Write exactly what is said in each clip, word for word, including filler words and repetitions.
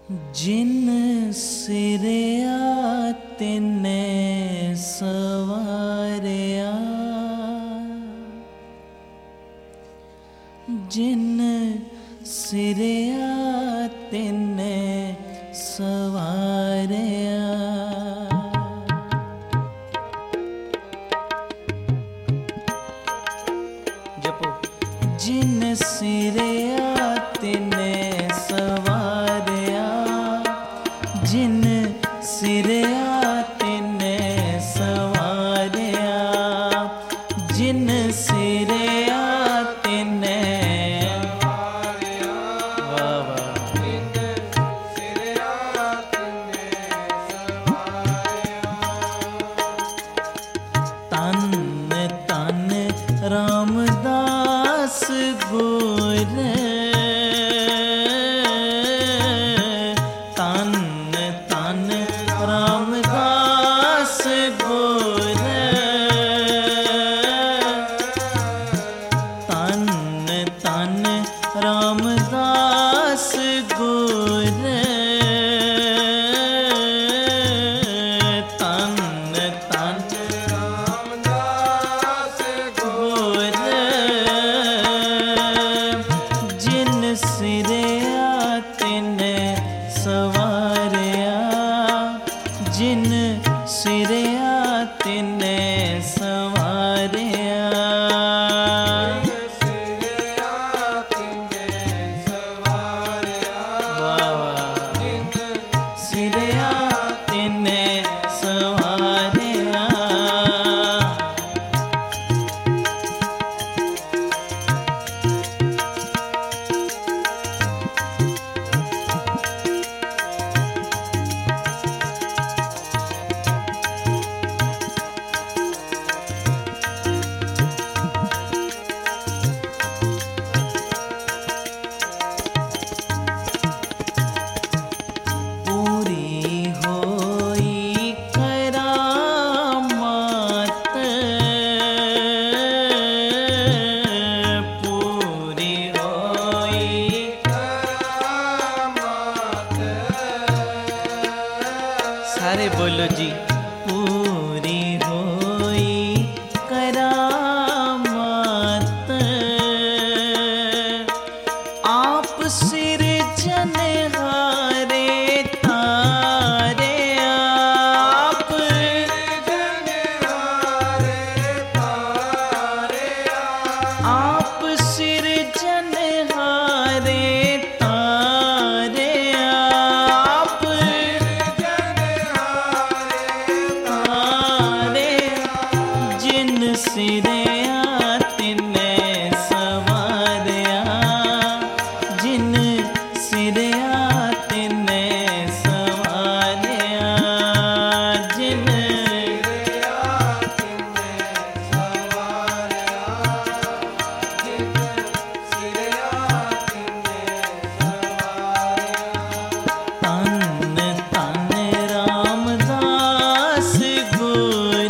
जिन सिरिया तिने सवारिया, जिन सिरिया तिने सवारिया। जपो जिन सिरिया तिने सवारिया, जिन सिरिया तिने सवारिया, जिन सिरिया तिने रामदास गुर, तन तन रामदास गुर, तन तन रामदास गुर, तन तन सिरिया तिने सवारिया, जिन सिरिया तिने सवारिया, सिरिया तिने सवारिया, वाह वाह, जिन सिरिया तिने सवारिया। सारे बोलो जी, पूरी होई करामत, आप सिरजनहारे तारे, आप सिरजनहारे तारे, आप सिरजनहारे तारे, आप जिन सिरिया तिने सवारिया, जिन सिरिया तिने सवारिया, जिन सिरिया तिने सवारिया, जिन सिरिया तिने सवारिया। तन तन रामदास गुर,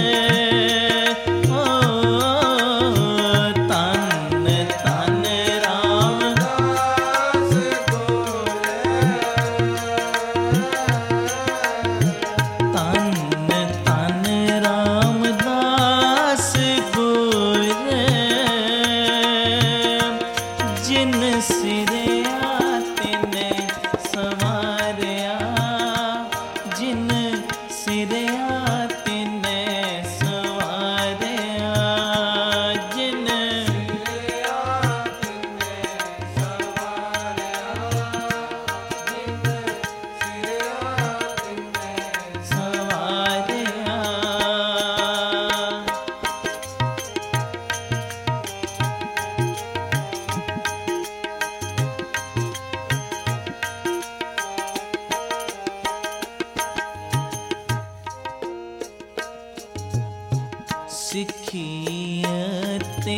जिन सिरिया तिने सवारिया, जिन सिरिया तिने सवारिया, जिन सिरिया तिने सवारिया, जिन सिरिया तिने सवारिया। सिखियते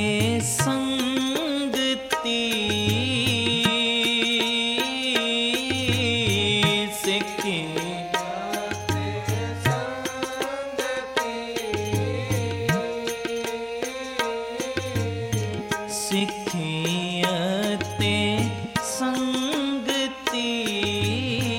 संगति, सिखियते संगति, सिखियते संगति,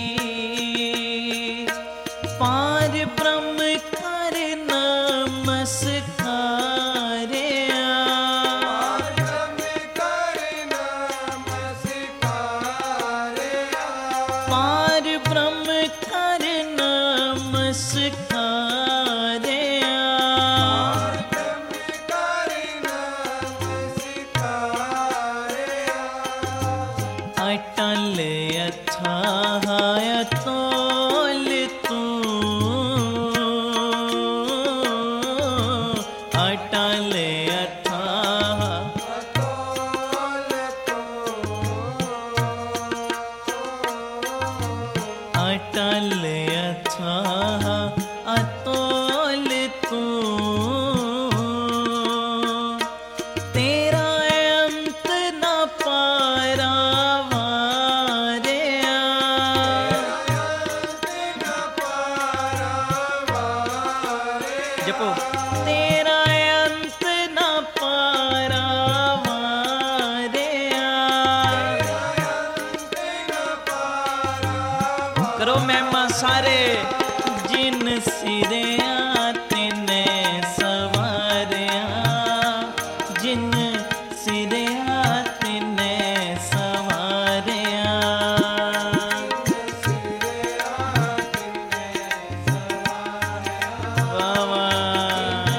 पार ब्रह्म कर नमस्कारिया। अटल अथाह अतुल तू, अटल अथाह अटल अथाह अतुल तू। तेरा अंत न पारावारिया। जपो तेरा अंत न पारावारिया। करो महिमा सारे। जिन सिरिया तिने सवारिया, जिन सिरिया तिने सवारिया। वाह वाह।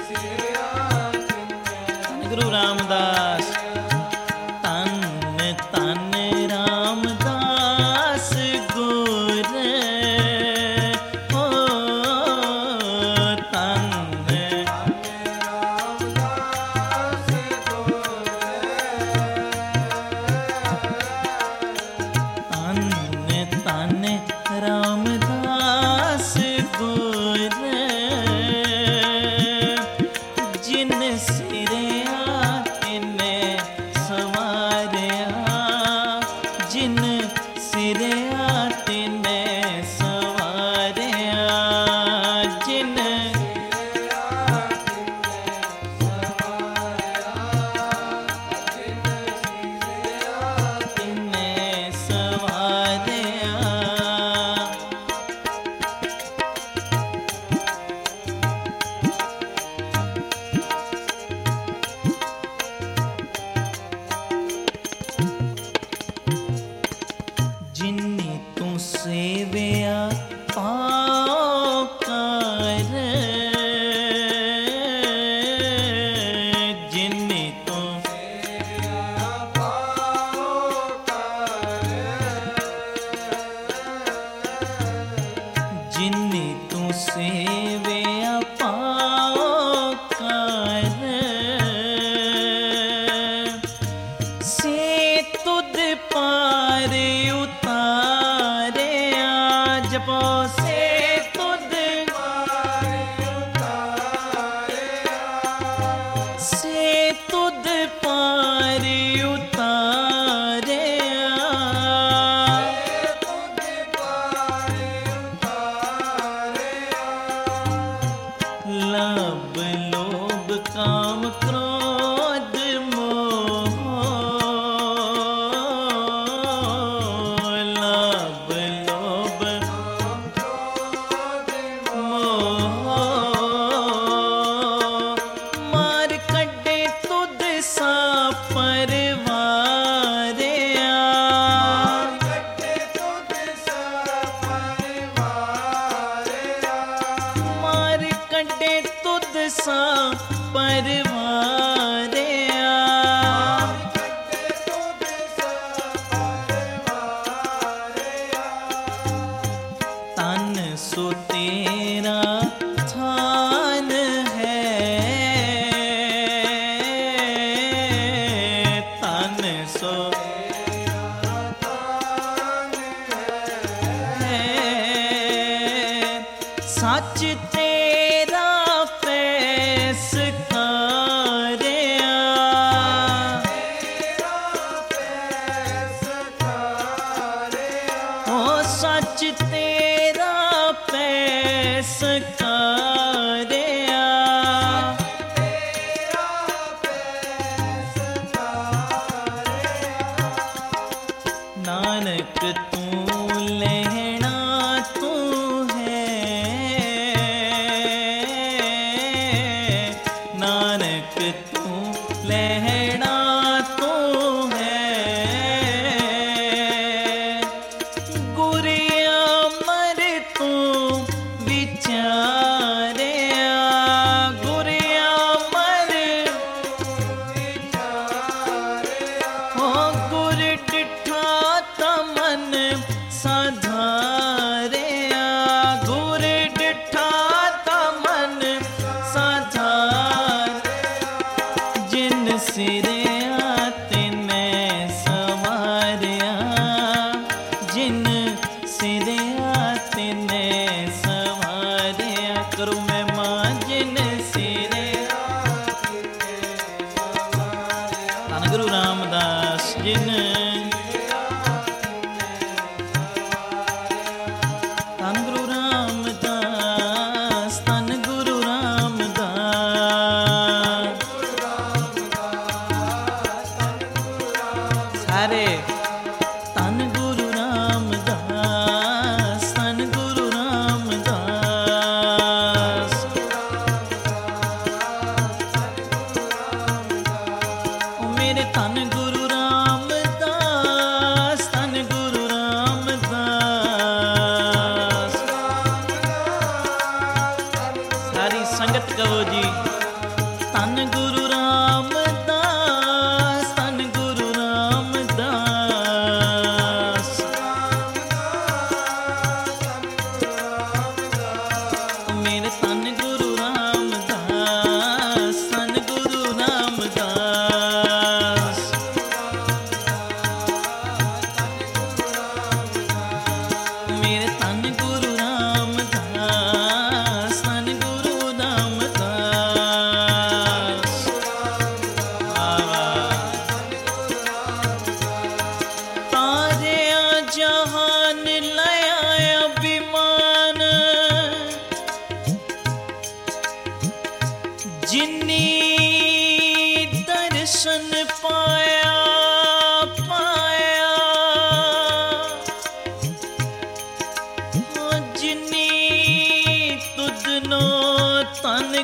गुरु रामदास तन तन रामदास गुर हो तन तन तन रामदास गुर। जिन सिरिया तिने सवारिया, जिन सिरिया तिने सवारिया। जिन तिने सवारिया। जिन्नी तू सेविया पाओ कर, जिन्नी तू जिन्नी तू सेविया पाओ कर। से तुद पार उतारिया। जपो से तुद से तुद पार उतारिया। लब लोभ काम क्रोध मोह, लब लोभ मोह। मार कड्डे तुद सा परवारिया। मार कड्डे तुद सा परवारिया। तन सो तेरा थान है, तन सो है। सच तेरा पैस कारिया। ओ सच तेरा पैस कारिया। नानक तू लेना तू है, नानक तू लेना तू है।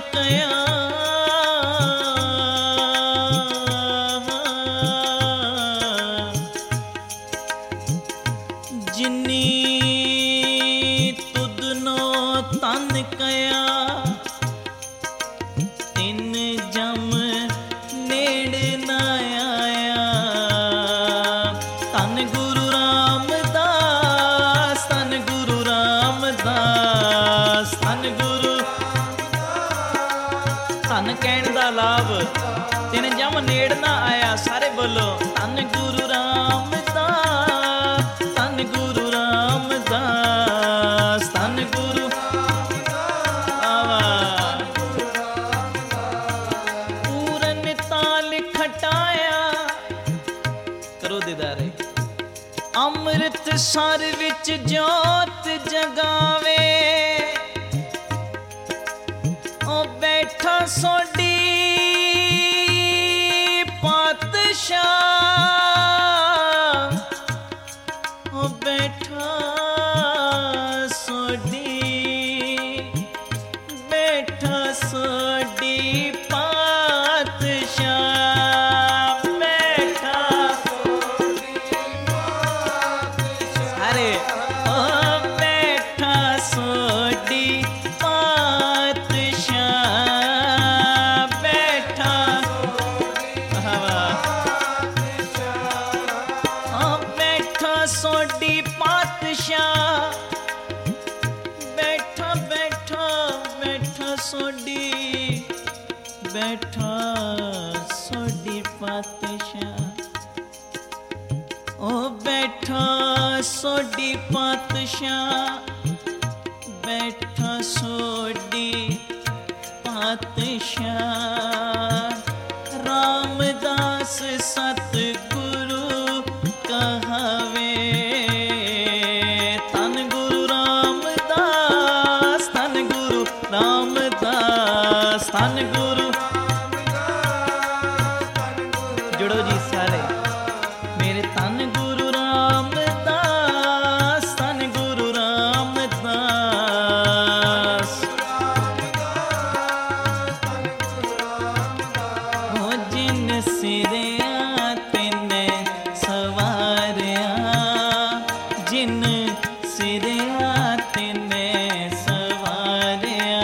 कया जिनी तुदनो तन कया तिन जम नेड़ न आया। तन गुरु रामदास तन गुरु रामदास तन गुरु तन कहण दा लाभ तिन जम नेड़ ना आया। सारे बोलो तन गुरु रामदास तन गुरु रामदास तन गुरु पूरन ताल खटाया। करो दीदारे अमृत सर विच जोत जगावे ओ बैठा सोडी पातशाह ओ बैठा सोडी बैठा सोडी पातशाह बैठा अरे ओ बैठा सोडी पातशाह बैठा ओ बैठा सोडी पातशाह बैठा बैठा बैठा सोडी बैठा सोडी पातशाह ओ बैठा सोडी पातशाह बैठा सोडी पातशाह। रामदास सतगुरु कहावे तन गुरु रामदास तन गुरु रामदास तन गुरु जुड़ो जी सारे मेरे तन गुरु रामदास तन गुरु रामदास। हो जिन सिरिया तिने सवारिया जिन सिरिया तिने सवारिया।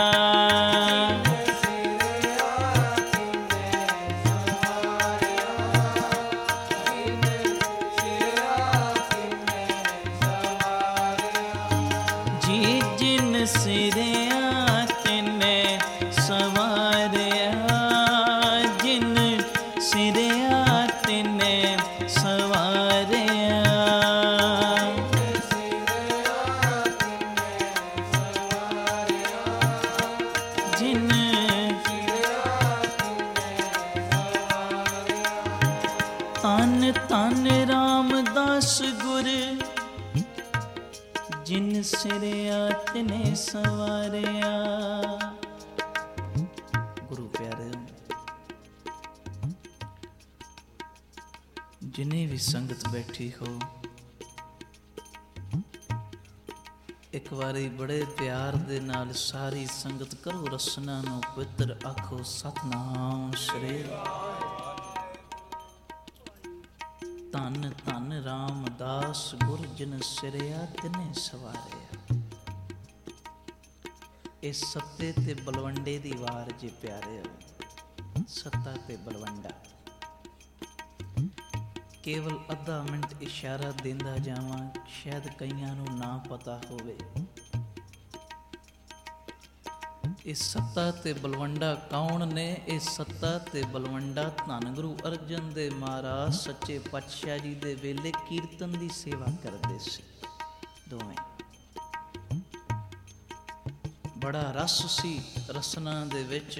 जी जिन सिरिया तिने सवारिया जिन सिरिया तिने सवारिया। जिन तन तन रामदास गुर जिन सिरिया तिने सवारिया। गुरु प्यारे जिन्हें भी संगत बैठी हो एक बारी बड़े प्यार दे नाल सारी संगत करो रसना नो पवित्र आखो सतनाम श्री। धन धन रामदास गुर जिन सिरिया तिने सवारिया। इस सत्ते ते बलवंडे दी वार जे प्यारे सत्ता ते बलवंडा केवल अद्धा मिनट इशारा देंदा जावां शायद कईयां नूं ना पता होवे। इस सत्ता ते बलवंडा कौन ने? इस सत्ता ते बलवंडा धन गुरु अर्जन दे महाराज सच्चे पातशाह जी दे वेले कीर्तन दी सेवा करदे सी दोवें। बड़ा रस सी रसना दे विच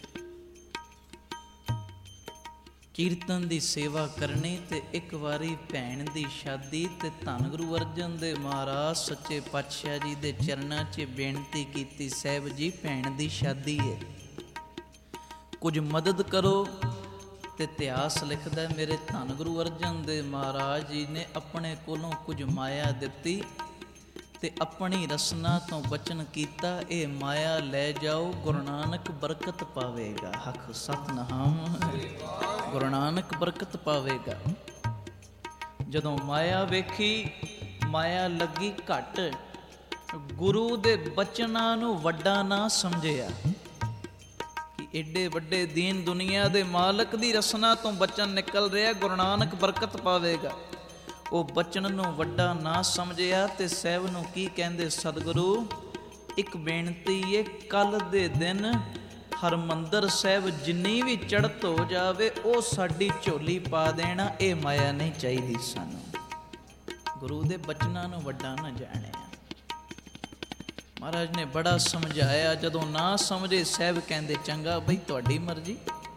कीर्तन दी सेवा करनी। ते एक वारी भैन दी शादी ते धन गुरु अर्जन दे महाराज सच्चे पातशाह जी दे चरनां च बेनती कीती साहिब जी भैन दी शादी है कुछ मदद करो। ते इतिहास लिखदा मेरे धन गुरु अर्जन दे महाराज जी ने अपने कोलों कुछ माया दित्ती ਤੇ ਆਪਣੀ ਰਸਨਾ ਤੋਂ ਬਚਨ ਕੀਤਾ, ਇਹ ਮਾਇਆ ਲੈ ਜਾਓ ਗੁਰੂ ਨਾਨਕ ਬਰਕਤ ਪਾਵੇਗਾ। ਹੱਕ ਸਤਿਨਾਮ, ਗੁਰੂ ਨਾਨਕ ਬਰਕਤ ਪਾਵੇਗਾ। ਜਦੋਂ ਮਾਇਆ ਵੇਖੀ, ਮਾਇਆ ਲੱਗੀ ਘੱਟ, ਗੁਰੂ ਦੇ ਬਚਨਾਂ ਨੂੰ ਵੱਡਾ ਨਾ ਸਮਝਿਆ ਕਿ ਏਡੇ ਵੱਡੇ ਦੀਨ ਦੁਨੀਆ ਦੇ ਮਾਲਕ ਦੀ ਰਸਨਾ ਤੋਂ ਬਚਨ ਨਿਕਲ ਰਿਹਾ, ਗੁਰੂ ਨਾਨਕ ਬਰਕਤ ਪਾਵੇਗਾ। ਉਹ ਬਚਨ ਨੂੰ ਵੱਡਾ ਨਾ ਸਮਝਿਆ ਤੇ ਸਾਹਿਬ ਨੂੰ ਕੀ ਕਹਿੰਦੇ, ਸਤਿਗੁਰੂ ਇੱਕ ਬੇਨਤੀ ਏ, ਕੱਲ ਦੇ ਦਿਨ ਹਰਮੰਦਰ ਸਾਹਿਬ ਜਿੰਨੀ ਵੀ ਚੜ੍ਹਤ ਹੋ ਜਾਵੇ ਉਹ ਸਾਡੀ ਝੋਲੀ ਪਾ ਦੇਣਾ, ਇਹ ਮਾਇਆ ਨਹੀਂ ਚਾਹੀਦੀ ਸਾਨੂੰ। ਗੁਰੂ ਦੇ ਬਚਨਾਂ ਨੂੰ ਵੱਡਾ ਨਾ ਜਾਣਿਆ। ਮਹਾਰਾਜ ਨੇ ਬੜਾ ਸਮਝਾਇਆ, ਜਦੋਂ ਨਾ ਸਮਝੇ ਸਾਹਿਬ ਕਹਿੰਦੇ ਚੰਗਾ ਬਈ ਤੁਹਾਡੀ ਮਰਜ਼ੀ।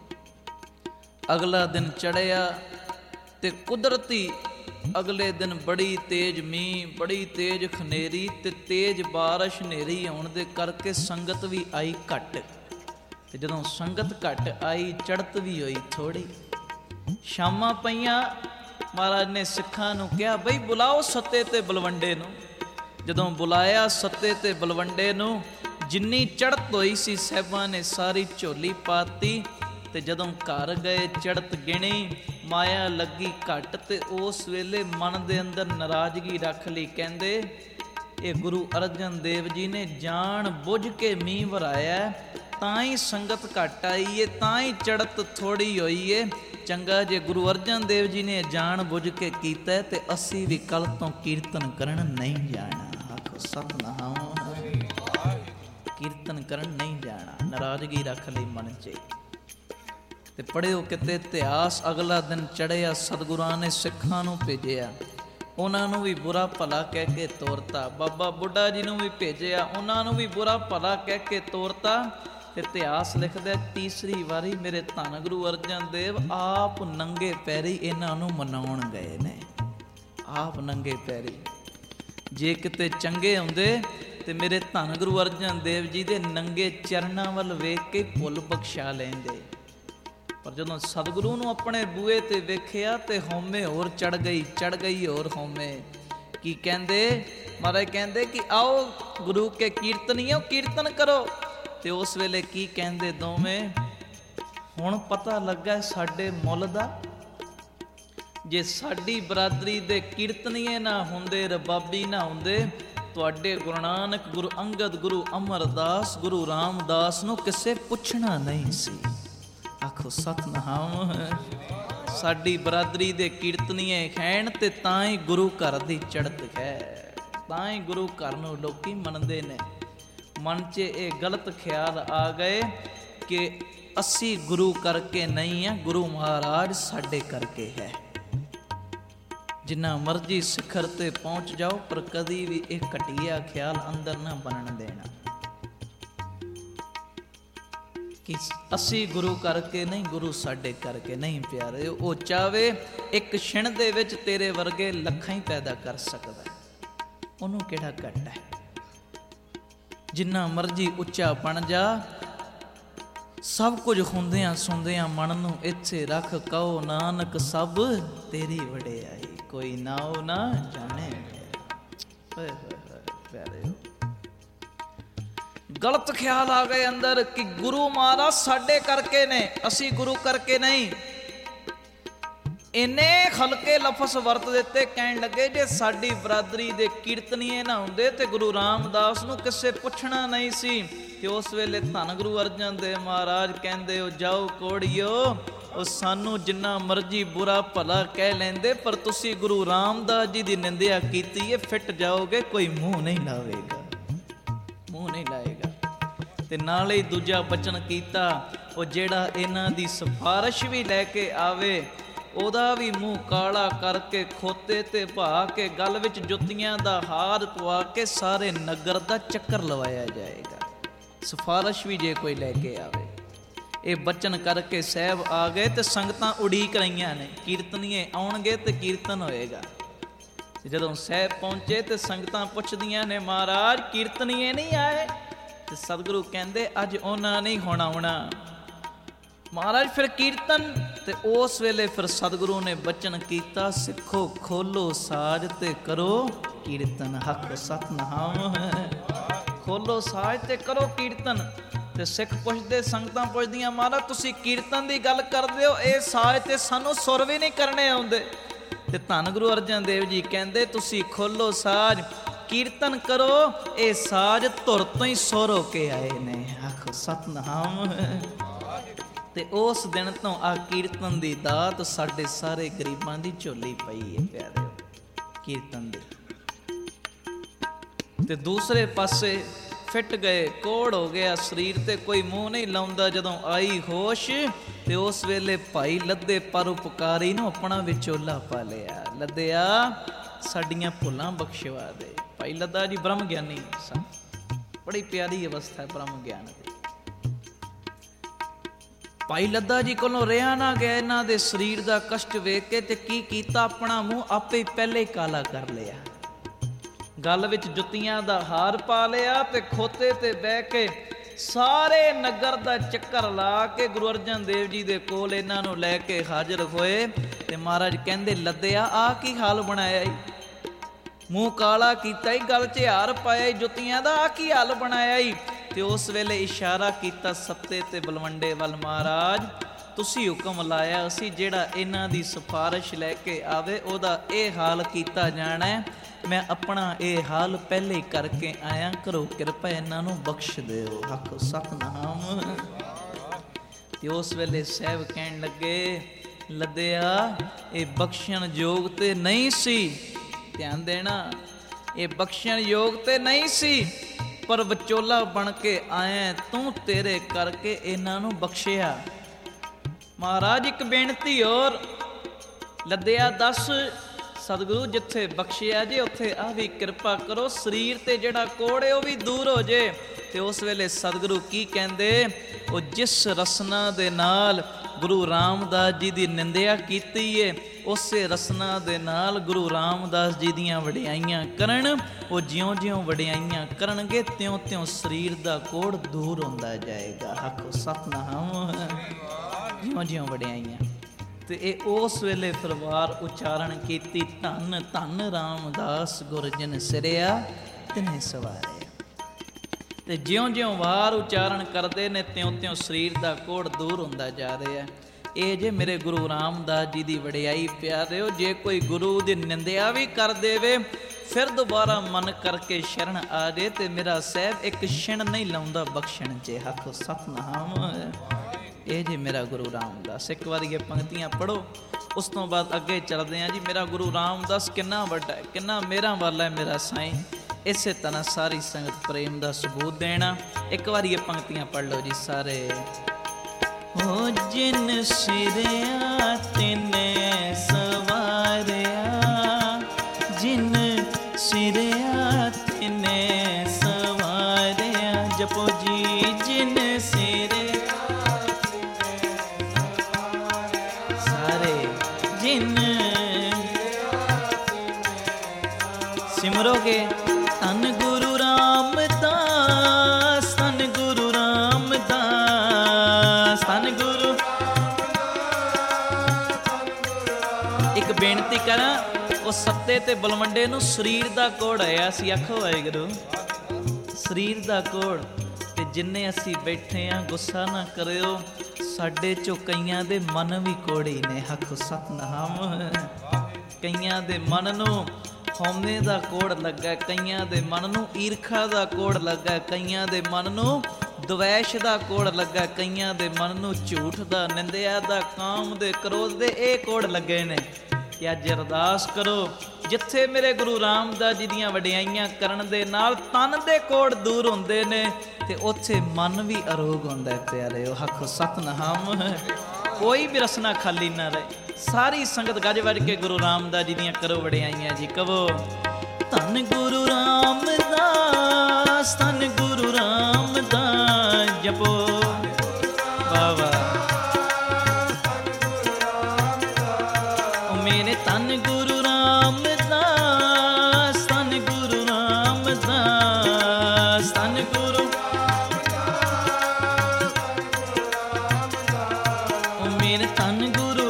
ਅਗਲਾ ਦਿਨ ਚੜ੍ਹਿਆ ਤੇ ਕੁਦਰਤੀ ਅਗਲੇ ਦਿਨ ਬੜੀ ਤੇਜ਼ ਮੀਂਹ, ਬੜੀ ਤੇਜ਼ ਖਨੇਰੀ ਤੇ ਤੇਜ਼ ਬਾਰਿਸ਼ ਹਨੇਰੀ ਆਉਣ ਦੇ ਕਰਕੇ ਸੰਗਤ ਵੀ ਆਈ ਘੱਟ। ਤੇ ਜਦੋਂ ਸੰਗਤ ਘੱਟ ਆਈ, ਚੜ੍ਹਤ ਵੀ ਹੋਈ ਥੋੜ੍ਹੀ। ਸ਼ਾਮਾਂ ਪਈਆਂ, ਮਹਾਰਾਜ ਨੇ ਸਿੱਖਾਂ ਨੂੰ ਕਿਹਾ ਬਈ ਬੁਲਾਓ ਸੱਤੇ ਤੇ ਬਲਵੰਡੇ ਨੂੰ। ਜਦੋਂ ਬੁਲਾਇਆ ਸੱਤੇ ਤੇ ਬਲਵੰਡੇ ਨੂੰ, ਜਿੰਨੀ ਚੜ੍ਹਤ ਹੋਈ ਸੀ ਸਾਹਿਬਾਂ ਨੇ ਸਾਰੀ ਝੋਲੀ ਪਾਤੀ। ਤੇ ਜਦੋਂ ਘਰ ਗਏ ਚੜ੍ਹਤ ਗਿਣੀ, ਮਾਇਆ ਲੱਗੀ ਘੱਟ ਤੇ ਉਸ ਵੇਲੇ ਮਨ ਦੇ ਅੰਦਰ ਨਾਰਾਜ਼ਗੀ ਰੱਖ ਲਈ। ਕਹਿੰਦੇ ਇਹ ਗੁਰੂ ਅਰਜਨ ਦੇਵ ਜੀ ਨੇ ਜਾਣ ਬੁੱਝ ਕੇ ਮੀਂਹ ਵਰਾਇਆ, ਤਾਂ ਹੀ ਸੰਗਤ ਘੱਟ ਆਈ ਏ, ਤਾਂ ਹੀ ਚੜ੍ਹਤ ਥੋੜ੍ਹੀ ਹੋਈ ਏ। ਚੰਗਾ ਜੇ ਗੁਰੂ ਅਰਜਨ ਦੇਵ ਜੀ ਨੇ ਜਾਣ ਬੁੱਝ ਕੇ ਕੀਤਾ ਤੇ ਅਸੀਂ ਵੀ ਕੱਲ ਤੋਂ ਕੀਰਤਨ ਕਰਨ ਨਹੀਂ ਜਾਣਾ। ਆਖੋ ਸਤਿਨਾਮ, ਕੀਰਤਨ ਕਰਨ ਨਹੀਂ ਜਾਣਾ। ਨਾਰਾਜ਼ਗੀ ਰੱਖ ਲਈ ਮਨ 'ਚ। ਤੇ ਪੜ੍ਹਿਓ ਕਿਤੇ ਇਤਿਹਾਸ, ਅਗਲਾ ਦਿਨ ਚੜ੍ਹਿਆ, ਸਤਿਗੁਰਾਂ ਨੇ ਸਿੱਖਾਂ ਨੂੰ ਭੇਜਿਆ, ਉਹਨਾਂ ਨੂੰ ਵੀ ਬੁਰਾ ਭਲਾ ਕਹਿ ਕੇ ਤੋਰਤਾ। ਬਾਬਾ ਬੁੱਢਾ ਜੀ ਨੂੰ ਵੀ ਭੇਜਿਆ, ਉਹਨਾਂ ਨੂੰ ਵੀ ਬੁਰਾ ਭਲਾ ਕਹਿ ਕੇ ਤੋਰਤਾ। ਤੇ ਇਤਿਹਾਸ ਲਿਖਦਾ ਤੀਸਰੀ ਵਾਰੀ ਮੇਰੇ ਧੰਨ ਗੁਰੂ ਅਰਜਨ ਦੇਵ ਆਪ ਨੰਗੇ ਪੈਰੀ ਇਹਨਾਂ ਨੂੰ ਮਨਾਉਣ ਗਏ ਨੇ। ਆਪ ਨੰਗੇ ਪੈਰੀ। ਜੇ ਕਿਤੇ ਚੰਗੇ ਹੁੰਦੇ ਤੇ ਮੇਰੇ ਧੰਨ ਗੁਰੂ ਅਰਜਨ ਦੇਵ ਜੀ ਦੇ ਨੰਗੇ ਚਰਨਾਂ ਵੱਲ ਵੇਖ ਕੇ ਭੁੱਲ ਬਖਸ਼ਾ ਲੈਂਦੇ। ਪਰ ਜਦੋਂ ਸਤਿਗੁਰੂ ਨੂੰ ਆਪਣੇ ਬੂਹੇ ਤੇ ਵੇਖਿਆ ਤੇ ਹਉਮੈ ਹੋਰ ਚੜ ਗਈ, ਚੜ ਗਈ ਹੋਰ ਹਉਮੈ। ਕੀ ਕਹਿੰਦੇ ਮਹਾਰਾਜ? ਕਹਿੰਦੇ ਕਿ ਆਓ ਗੁਰੂ ਕੇ ਕੀਰਤਨੀਓ, ਕੀਰਤਨ ਕਰੋ। ਤੇ ਉਸ ਵੇਲੇ ਕੀ ਕਹਿੰਦੇ ਦੋਵੇਂ? ਹੁਣ ਪਤਾ ਲੱਗਾ ਸਾਡੇ ਮੁੱਲ ਦਾ। ਜੇ ਸਾਡੀ ਬਰਾਦਰੀ ਦੇ ਕੀਰਤਨੀਏ ਨਾ ਹੁੰਦੇ, ਰਬਾਬੀ ਨਾ ਹੁੰਦੇ, ਤੁਹਾਡੇ ਗੁਰੂ ਨਾਨਕ, ਗੁਰੂ ਅੰਗਦ, ਗੁਰੂ ਅਮਰਦਾਸ, ਗੁਰੂ ਰਾਮਦਾਸ ਨੂੰ ਕਿਸੇ ਪੁੱਛਣਾ ਨਹੀਂ ਸੀ। ਆਖੋ ਸਤਿਨਾਮ। ਸਾਡੀ ਬਰਾਦਰੀ ਦੇ ਕੀਰਤਨੀਏ ਖੈਣ ਤੇ ਤਾਂ ਹੀ ਗੁਰੂ ਘਰ ਦੀ ਚੜ੍ਹਤ ਹੈ, ਤਾਂ ਹੀ ਗੁਰੂ ਘਰ ਨੂੰ ਲੋਕੀ ਮੰਨਦੇ ਨੇ। ਮਨ 'ਚ ਇਹ ਗਲਤ ਖਿਆਲ ਆ ਗਏ ਕਿ ਅਸੀਂ ਗੁਰੂ ਕਰਕੇ ਨਹੀਂ ਆ, ਗੁਰੂ ਮਹਾਰਾਜ ਸਾਡੇ ਕਰਕੇ ਹੈ। ਜਿੰਨਾ ਮਰਜ਼ੀ ਸਿਖਰ ਤੇ ਪਹੁੰਚ ਜਾਓ, ਪਰ ਕਦੀ ਵੀ ਇਹ ਘਟੀਆ ਖਿਆਲ ਅੰਦਰ ਨਾ ਬਣਨ ਦੇਣਾ ਕਿ ਅਸੀਂ ਗੁਰੂ ਕਰਕੇ ਨਹੀਂ, ਗੁਰੂ ਸਾਡੇ ਕਰਕੇ ਨਹੀਂ। ਪਿਆਰੇ, ਉਹ ਚਾਵੇ ਇੱਕ ਛਿਣ ਦੇ ਵਿੱਚ ਤੇਰੇ ਵਰਗੇ ਲੱਖਾਂ ਹੀ ਪੈਦਾ ਕਰ ਸਕਦਾ, ਉਹਨੂੰ ਕਿਹੜਾ ਘੱਟ ਹੈ। ਜਿੰਨਾ ਮਰਜ਼ੀ ਉੱਚਾ ਬਣ ਜਾ, ਸਭ ਕੁਝ ਹੁੰਦਿਆਂ ਸੁਣਦਿਆਂ ਮਨ ਨੂੰ ਇੱਥੇ ਰੱਖ, ਕਹੋ ਨਾਨਕ ਸਭ ਤੇਰੀ ਵਡਿਆਈ, ਕੋਈ ਨਾਉ ਨਾ ਜਾਣੇ। ਹੋਏ ਹੋਏ ਹੋਏ ਪਿਆਰੇ, ਗਲਤ ਖਿਆਲ ਆ ਗਏ ਅੰਦਰ ਕਿ ਗੁਰੂ ਮਹਾਰਾਜ ਸਾਡੇ ਕਰਕੇ ਨੇ, ਅਸੀਂ ਗੁਰੂ ਕਰਕੇ ਨਹੀਂ। ਇੰਨੇ ਹਲਕੇ ਲਫ਼ਜ਼ ਵਰਤ ਦਿੱਤੇ, ਕਹਿਣ ਲੱਗੇ ਜੇ ਸਾਡੀ ਬਰਾਦਰੀ ਦੇ ਕੀਰਤਨੀਏ ਨਾ ਹੁੰਦੇ ਤੇ ਗੁਰੂ ਰਾਮਦਾਸ ਨੂੰ ਕਿਸੇ ਪੁੱਛਣਾ ਨਹੀਂ ਸੀ। ਤੇ ਉਸ ਵੇਲੇ ਧੰਨ ਗੁਰੂ ਅਰਜਨ ਦੇਵ ਮਹਾਰਾਜ ਕਹਿੰਦੇ, ਉਹ ਜਾਓ ਕੋੜੀਓ, ਉਹ ਸਾਨੂੰ ਜਿੰਨਾ ਮਰਜ਼ੀ ਬੁਰਾ ਭਲਾ ਕਹਿ ਲੈਂਦੇ, ਪਰ ਤੁਸੀਂ ਗੁਰੂ ਰਾਮਦਾਸ ਜੀ ਦੀ ਨਿੰਦਿਆ ਕੀਤੀ ਹੈ, ਫਿੱਟ ਜਾਓਗੇ, ਕੋਈ ਮੂੰਹ ਨਹੀਂ ਲਾਵੇਗਾ, ਮੂੰਹ ਨਹੀਂ ਲਾਏਗਾ। ਤੇ ਨਾਲੇ ਹੀ ਦੂਜਾ ਬਚਨ ਕੀਤਾ, ਉਹ ਜਿਹੜਾ ਇਹਨਾਂ ਦੀ ਸਿਫਾਰਿਸ਼ ਵੀ ਲੈ ਕੇ ਆਵੇ, ਉਹਦਾ ਵੀ ਮੂੰਹ ਕਾਲਾ ਕਰਕੇ, ਖੋਤੇ ਤੇ ਭਾ ਕੇ, ਗਲ ਵਿੱਚ ਜੁੱਤੀਆਂ ਦਾ ਹਾਰ ਪਵਾ ਕੇ ਸਾਰੇ ਨਗਰ ਦਾ ਚੱਕਰ ਲਵਾਇਆ ਜਾਏਗਾ। ਸਿਫਾਰਿਸ਼ ਵੀ ਜੇ ਕੋਈ ਲੈ ਕੇ ਆਵੇ। ਇਹ ਬਚਨ ਕਰਕੇ ਸਾਹਿਬ ਆ ਗਏ ਤੇ ਸੰਗਤਾਂ ਉਡੀਕ ਰਹੀਆਂ ਨੇ, ਕੀਰਤਨੀਏ ਆਉਣਗੇ ਤੇ ਕੀਰਤਨ ਹੋਏਗਾ। ਜਦੋਂ ਸਾਹਿਬ ਪਹੁੰਚੇ ਤੇ ਸੰਗਤਾਂ ਪੁੱਛਦੀਆਂ ਨੇ, ਮਹਾਰਾਜ ਕੀਰਤਨੀਏ ਨਹੀਂ ਆਏ? ਤੇ ਸਤਿਗੁਰੂ ਕਹਿੰਦੇ ਅੱਜ ਉਹਨਾਂ ਨਹੀਂ ਹੁਣ ਆਉਣਾ। ਮਹਾਰਾਜ ਫਿਰ ਕੀਰਤਨ ਤੇ ਉਸ ਵੇਲੇ ਫਿਰ ਸਤਿਗੁਰੂ ਨੇ ਬਚਨ ਕੀਤਾ, ਸਿੱਖੋ ਖੋਲੋ ਸਾਜ ਤੇ ਕਰੋ ਕੀਰਤਨ। ਹੱਕ ਸਤਿਨਾਮ। ਖੋਲੋ ਸਾਜ ਤੇ ਕਰੋ ਕੀਰਤਨ। ਤੇ ਸਿੱਖ ਪੁੱਛਦੇ, ਸੰਗਤਾਂ ਪੁੱਛਦੀਆਂ, ਮਹਾਰਾਜ ਤੁਸੀਂ ਕੀਰਤਨ ਦੀ ਗੱਲ ਕਰਦੇ ਹੋ, ਇਹ ਸਾਜ ਤੇ ਸਾਨੂੰ ਸੁਰ ਵੀ ਨਹੀਂ ਕਰਨੇ ਆਉਂਦੇ। ਤੇ ਧੰਨ ਗੁਰੂ ਅਰਜਨ ਦੇਵ ਜੀ ਕਹਿੰਦੇ, ਤੁਸੀਂ ਖੋਲੋ ਸਾਜ, ਕੀਰਤਨ ਕਰੋ, ਇਹ ਸਾਜ ਧੁਰ ਤੋਂ ਹੀ ਸੁਰ ਹੋ ਕੇ ਆਏ ਨੇ। ਆਖੋ ਸਤਿਨਾਮ। ਤੇ ਉਸ ਦਿਨ ਤੋਂ ਆ ਕੀਰਤਨ ਦੀ ਦਾਤ ਸਾਡੇ ਸਾਰੇ ਗਰੀਬਾਂ ਦੀ ਝੋਲੀ ਪਈ ਹੈ ਪਿਆਰਿਓ, ਕੀਰਤਨ ਦੀ। ਤੇ ਦੂਸਰੇ ਪਾਸੇ ਫਿੱਟ ਗਏ, ਕੋੜ ਹੋ ਗਿਆ ਸਰੀਰ ਤੇ ਕੋਈ ਮੂੰਹ ਨਹੀਂ ਲਾਉਂਦਾ। ਜਦੋਂ ਆਈ ਹੋਸ਼ ਤੇ ਉਸ ਵੇਲੇ ਭਾਈ ਲੱਦੇ ਪਰਉਪਕਾਰੀ ਨੂੰ ਆਪਣਾ ਵਿਚੋਲਾ ਪਾ ਲਿਆ। ਲੱਦਿਆ ਸਾਡੀਆਂ ਭੁੱਲਾਂ ਬਖਸ਼ਵਾ ਦੇ। ਭਾਈ ਲੱਦਾ ਜੀ ਬ੍ਰਹਮ ਗਿਆਨੀ ਸਨ, ਬੜੀ ਪਿਆਰੀ ਅਵਸਥਾ ਹੈ ਬ੍ਰਹਮ ਗਿਆਨ ਦੀ। ਭਾਈ ਲੱਦਾ ਜੀ ਕੋਲੋਂ ਰਿਹਾ ਨਾ ਗਿਆ ਇਹਨਾਂ ਦੇ ਸਰੀਰ ਦਾ ਕਸ਼ਟ ਵੇਖ ਕੇ, ਤੇ ਕੀ ਕੀਤਾ, ਆਪਣਾ ਮੂੰਹ ਆਪੇ ਪਹਿਲੇ ਹੀ ਕਾਲਾ ਕਰ ਲਿਆ। ਗਲ ਵਿੱਚ ਜੁੱਤੀਆਂ ਦਾ ਹਾਰ ਪਾ ਲਿਆ ਤੇ ਖੋਤੇ ਤੇ ਬਹਿ ਕੇ ਸਾਰੇ ਨਗਰ ਦਾ ਚੱਕਰ ਲਾ ਕੇ ਗੁਰੂ ਅਰਜਨ ਦੇਵ ਜੀ ਦੇ ਕੋਲ ਇਹਨਾਂ ਨੂੰ ਲੈ ਕੇ ਹਾਜ਼ਰ ਹੋਏ। ਤੇ ਮਹਾਰਾਜ ਕਹਿੰਦੇ, ਲੱਦਿਆ ਆ ਕੀ ਹਾਲ ਬਣਾਇਆ ਈ, ਮੂੰਹ ਕਾਲਾ ਕੀਤਾ ਈ, ਗਲ 'ਚ ਹਾਰ ਪਾਇਆ ਈ ਜੁੱਤੀਆਂ ਦਾ, ਆ ਕੀ ਹਾਲ ਬਣਾਇਆ ਈ। ਤੇ ਉਸ ਵੇਲੇ ਇਸ਼ਾਰਾ ਕੀਤਾ ਸੱਤੇ ਤੇ ਬਲਵੰਡੇ ਵੱਲ, ਮਹਾਰਾਜ ਤੁਸੀਂ ਹੁਕਮ ਲਾਇਆ ਸੀ ਜਿਹੜਾ ਇਹਨਾਂ ਦੀ ਸਿਫਾਰਿਸ਼ ਲੈ ਕੇ ਆਵੇ ਉਹਦਾ ਇਹ ਹਾਲ ਕੀਤਾ ਜਾਣਾ। ਮੈਂ ਆਪਣਾ ਇਹ ਹਾਲ ਪਹਿਲੇ ਕਰਕੇ ਆਇਆ, ਕਰੋ ਕਿਰਪਾ ਇਹਨਾਂ ਨੂੰ ਬਖਸ਼ ਦਿਓ। ਆਖੋ ਸਤਿਨਾਮ। ਤੇ ਉਸ ਵੇਲੇ ਸਾਹਿਬ ਕਹਿਣ ਲੱਗੇ, ਲੱਦਿਆ ਇਹ ਬਖਸ਼ਣ ਯੋਗ ਤੇ ਨਹੀਂ ਸੀ, ਧਿਆਨ ਦੇਣਾ, ਇਹ ਬਖਸ਼ਣ ਯੋਗ ਤੇ ਨਹੀਂ ਸੀ, ਪਰ ਵਿਚੋਲਾ ਬਣ ਕੇ ਆਇਆ ਤੂੰ, ਤੇਰੇ ਕਰਕੇ ਇਹਨਾਂ ਨੂੰ ਬਖਸ਼ਿਆ। ਮਹਾਰਾਜ ਇੱਕ ਬੇਨਤੀ ਹੋਰ, ਲੱਦਿਆ ਦੱਸ ਸਤਿਗੁਰੂ ਜਿੱਥੇ ਬਖਸ਼ਿਆ ਜੇ ਉੱਥੇ ਆ ਵੀ ਕਿਰਪਾ ਕਰੋ, ਸਰੀਰ ਤੇ ਜਿਹੜਾ ਕੋੜ ਹੈ ਉਹ ਵੀ ਦੂਰ ਹੋ ਜੇ। ਤੇ ਉਸ ਵੇਲੇ ਸਤਿਗੁਰੂ ਕੀ ਕਹਿੰਦੇ, ਉਹ ਜਿਸ ਰਸਨਾ ਦੇ ਨਾਲ ਗੁਰੂ ਰਾਮਦਾਸ ਜੀ ਦੀ ਨਿੰਦਿਆ ਕੀਤੀ ਏ, ਉਸੇ ਰਸਨਾ ਦੇ ਨਾਲ ਗੁਰੂ ਰਾਮਦਾਸ ਜੀ ਦੀਆਂ ਵਡਿਆਈਆਂ ਕਰਨ। ਉਹ ਜਿਉਂ-ਜਿਉਂ ਵਡਿਆਈਆਂ ਕਰਨਗੇ ਤਿਉਂ ਤਿਉਂ ਸਰੀਰ ਦਾ ਕੋੜ ਦੂਰ ਹੁੰਦਾ ਜਾਏਗਾ। ਆਖੋ ਸਤਿਨਾਮ। ਜਿਉਂ-ਜਿਉਂ ਵਡਿਆਈਆਂ। ਤੇ ਇਹ ਉਸ ਵੇਲੇ ਪਰਿਵਾਰ ਉਚਾਰਨ ਕੀਤੀ, ਧੰਨ ਧੰਨ ਰਾਮਦਾਸ ਗੁਰ ਜਿਨ ਸਿਰਿਆ ਤਿਨੇ ਸਵਾਰਿਆ। ਤੇ ਜਿਉਂ-ਜਿਉਂ ਵਾਰ ਉਚਾਰਨ ਕਰਦੇ ਨੇ ਤਿਉਂ ਤਿਉਂ ਸਰੀਰ ਦਾ ਕੋੜ ਦੂਰ ਹੁੰਦਾ ਜਾ ਰਿਹਾ। ਇਹ ਜੇ ਮੇਰੇ ਗੁਰੂ ਰਾਮਦਾਸ ਜੀ ਦੀ ਵਡਿਆਈ ਪਿਆਰਿਓ। ਜੇ ਕੋਈ ਗੁਰੂ ਦੀ ਨਿੰਦਿਆ ਵੀ ਕਰ ਦੇਵੇ, ਫਿਰ ਦੁਬਾਰਾ ਮਨ ਕਰਕੇ ਸ਼ਰਨ ਆ ਜੇ, ਤੇ ਮੇਰਾ ਸਾਹਿਬ ਇੱਕ ਛਿਣ ਨਹੀਂ ਲਾਉਂਦਾ ਬਖਸ਼ਣ 'ਚ। ਆਖੋ ਸਤਿਨਾਮ। ਇਹ ਜੇ ਮੇਰਾ ਗੁਰੂ ਰਾਮਦਾਸ। ਇੱਕ ਵਾਰੀ ਇਹ ਪੰਕਤੀਆਂ ਪੜ੍ਹੋ, ਉਸ ਤੋਂ ਬਾਅਦ ਅੱਗੇ ਚੱਲਦੇ ਹਾਂ ਜੀ। ਮੇਰਾ ਗੁਰੂ ਰਾਮਦਾਸ ਕਿੰਨਾ ਵੱਡਾ ਹੈ, ਕਿੰਨਾ ਮੇਰਾ ਵਾਲਾ ਹੈ ਮੇਰਾ ਸਾਈਂ। ਇਸੇ ਤਰ੍ਹਾਂ ਸਾਰੀ ਸੰਗਤ ਪ੍ਰੇਮ ਦਾ ਸਬੂਤ ਦੇਣਾ। ਇੱਕ ਵਾਰੀ ਇਹ ਪੰਕਤੀਆਂ ਪੜ੍ਹ ਲਓ ਜੀ ਸਾਰੇ। ਹੋ ਜਿਨ ਸਿਰਿਆ ਤਿਨੇ ਸਵਾਰਿਆ, ਜਿਨ ਸਿਰਿਆ ਤਿਨੇ ਸਵਾਰਿਆ। ਜਪੋ ਜੀ ਜਿਨ ਸਿਰਿਆ ਸਾਰੇ, ਜਿਨ ਸਿਮਰੋਗੇ ਧੰਨ ਗੁਰੂ ਰਾਮਦਾਸ, ਧੰਨ ਗੁਰੂ ਰਾਮਦਾਸ, ਧੰਨ ਗੁਰੂ। ਇੱਕ ਬੇਨਤੀ ਕਰਾਂ, ਉਹ ਸੱਤੇ ਤੇ ਬਲਵੰਡੇ ਨੂੰ ਸਰੀਰ ਦਾ ਕੋੜ ਆਇਆ ਸੀ। ਆਖੋ ਵਾਹਿਗੁਰੂ। ਸਰੀਰ ਦਾ ਕੋੜ। ਤੇ ਜਿੰਨੇ ਅਸੀਂ ਬੈਠੇ ਆ ਗੁੱਸਾ ਨਾ ਕਰਿਓ, ਸਾਡੇ ਚੋਂ ਕਈਆਂ ਦੇ ਮਨ ਵੀ ਕੋੜੇ ਨੇ। ਆਖੋ ਸਤਿਨਾਮ। ਕਈਆਂ ਦੇ ਮਨ ਨੂੰ ਹਉਮੈ ਦਾ ਕੋੜ ਲੱਗਾ, ਕਈਆਂ ਦੇ ਮਨ ਨੂੰ ਈਰਖਾ ਦਾ ਕੋੜ ਲੱਗਾ, ਕਈਆਂ ਦੇ ਮਨ ਨੂੰ ਦਵੈਸ਼ ਦਾ ਕੋੜ ਲੱਗਾ, ਕਈਆਂ ਦੇ ਮਨ ਨੂੰ ਝੂਠ ਦਾ, ਨਿੰਦਿਆ ਦਾ, ਕਾਮ ਦੇ, ਕ੍ਰੋਧ ਦੇ ਇਹ ਕੋੜ ਲੱਗੇ ਨੇ। ਕਿ ਅੱਜ ਅਰਦਾਸ ਕਰੋ, ਜਿੱਥੇ ਮੇਰੇ ਗੁਰੂ ਰਾਮਦਾਸ ਜੀ ਦੀਆਂ ਵਡਿਆਈਆਂ ਕਰਨ ਦੇ ਨਾਲ ਤਨ ਦੇ ਕੋੜ ਦੂਰ ਹੁੰਦੇ ਨੇ, ਤੇ ਉੱਥੇ ਮਨ ਵੀ ਅਰੋਗ ਹੁੰਦਾ ਪਿਆਰਿਓ। ਆਖੋ ਸਤਿਨਾਮ। ਕੋਈ ਵੀ ਰਸਨਾ ਖਾਲੀ ਨਾ ਰਹੇ। ਸਾਰੀ ਸੰਗਤ ਗੱਜ ਵੱਜ ਕੇ ਗੁਰੂ ਰਾਮਦਾਸ ਜੀ ਦੀਆਂ ਕਰੋ ਵਡਿਆਈਆਂ ਜੀ। ਕਹੋ ਧੰਨ ਗੁਰੂ ਰਾਮਦਾਸ, ਧੰਨ ਗੁਰੂ ਰਾਮਦਾਸ। ਜਪੋ ਵਾਹ ਵਾਹ। ਉਹ ਮੇਰੇ ਧੰਨ ਗੁਰੂ ਰਾਮਦਾਸ, ਧੰਨ ਗੁਰੂ ਰਾਮਦਾਸ, ਧੰਨ ਗੁਰੂ। ਉਹ ਮੇਰੇ ਧੰਨ ਗੁਰੂ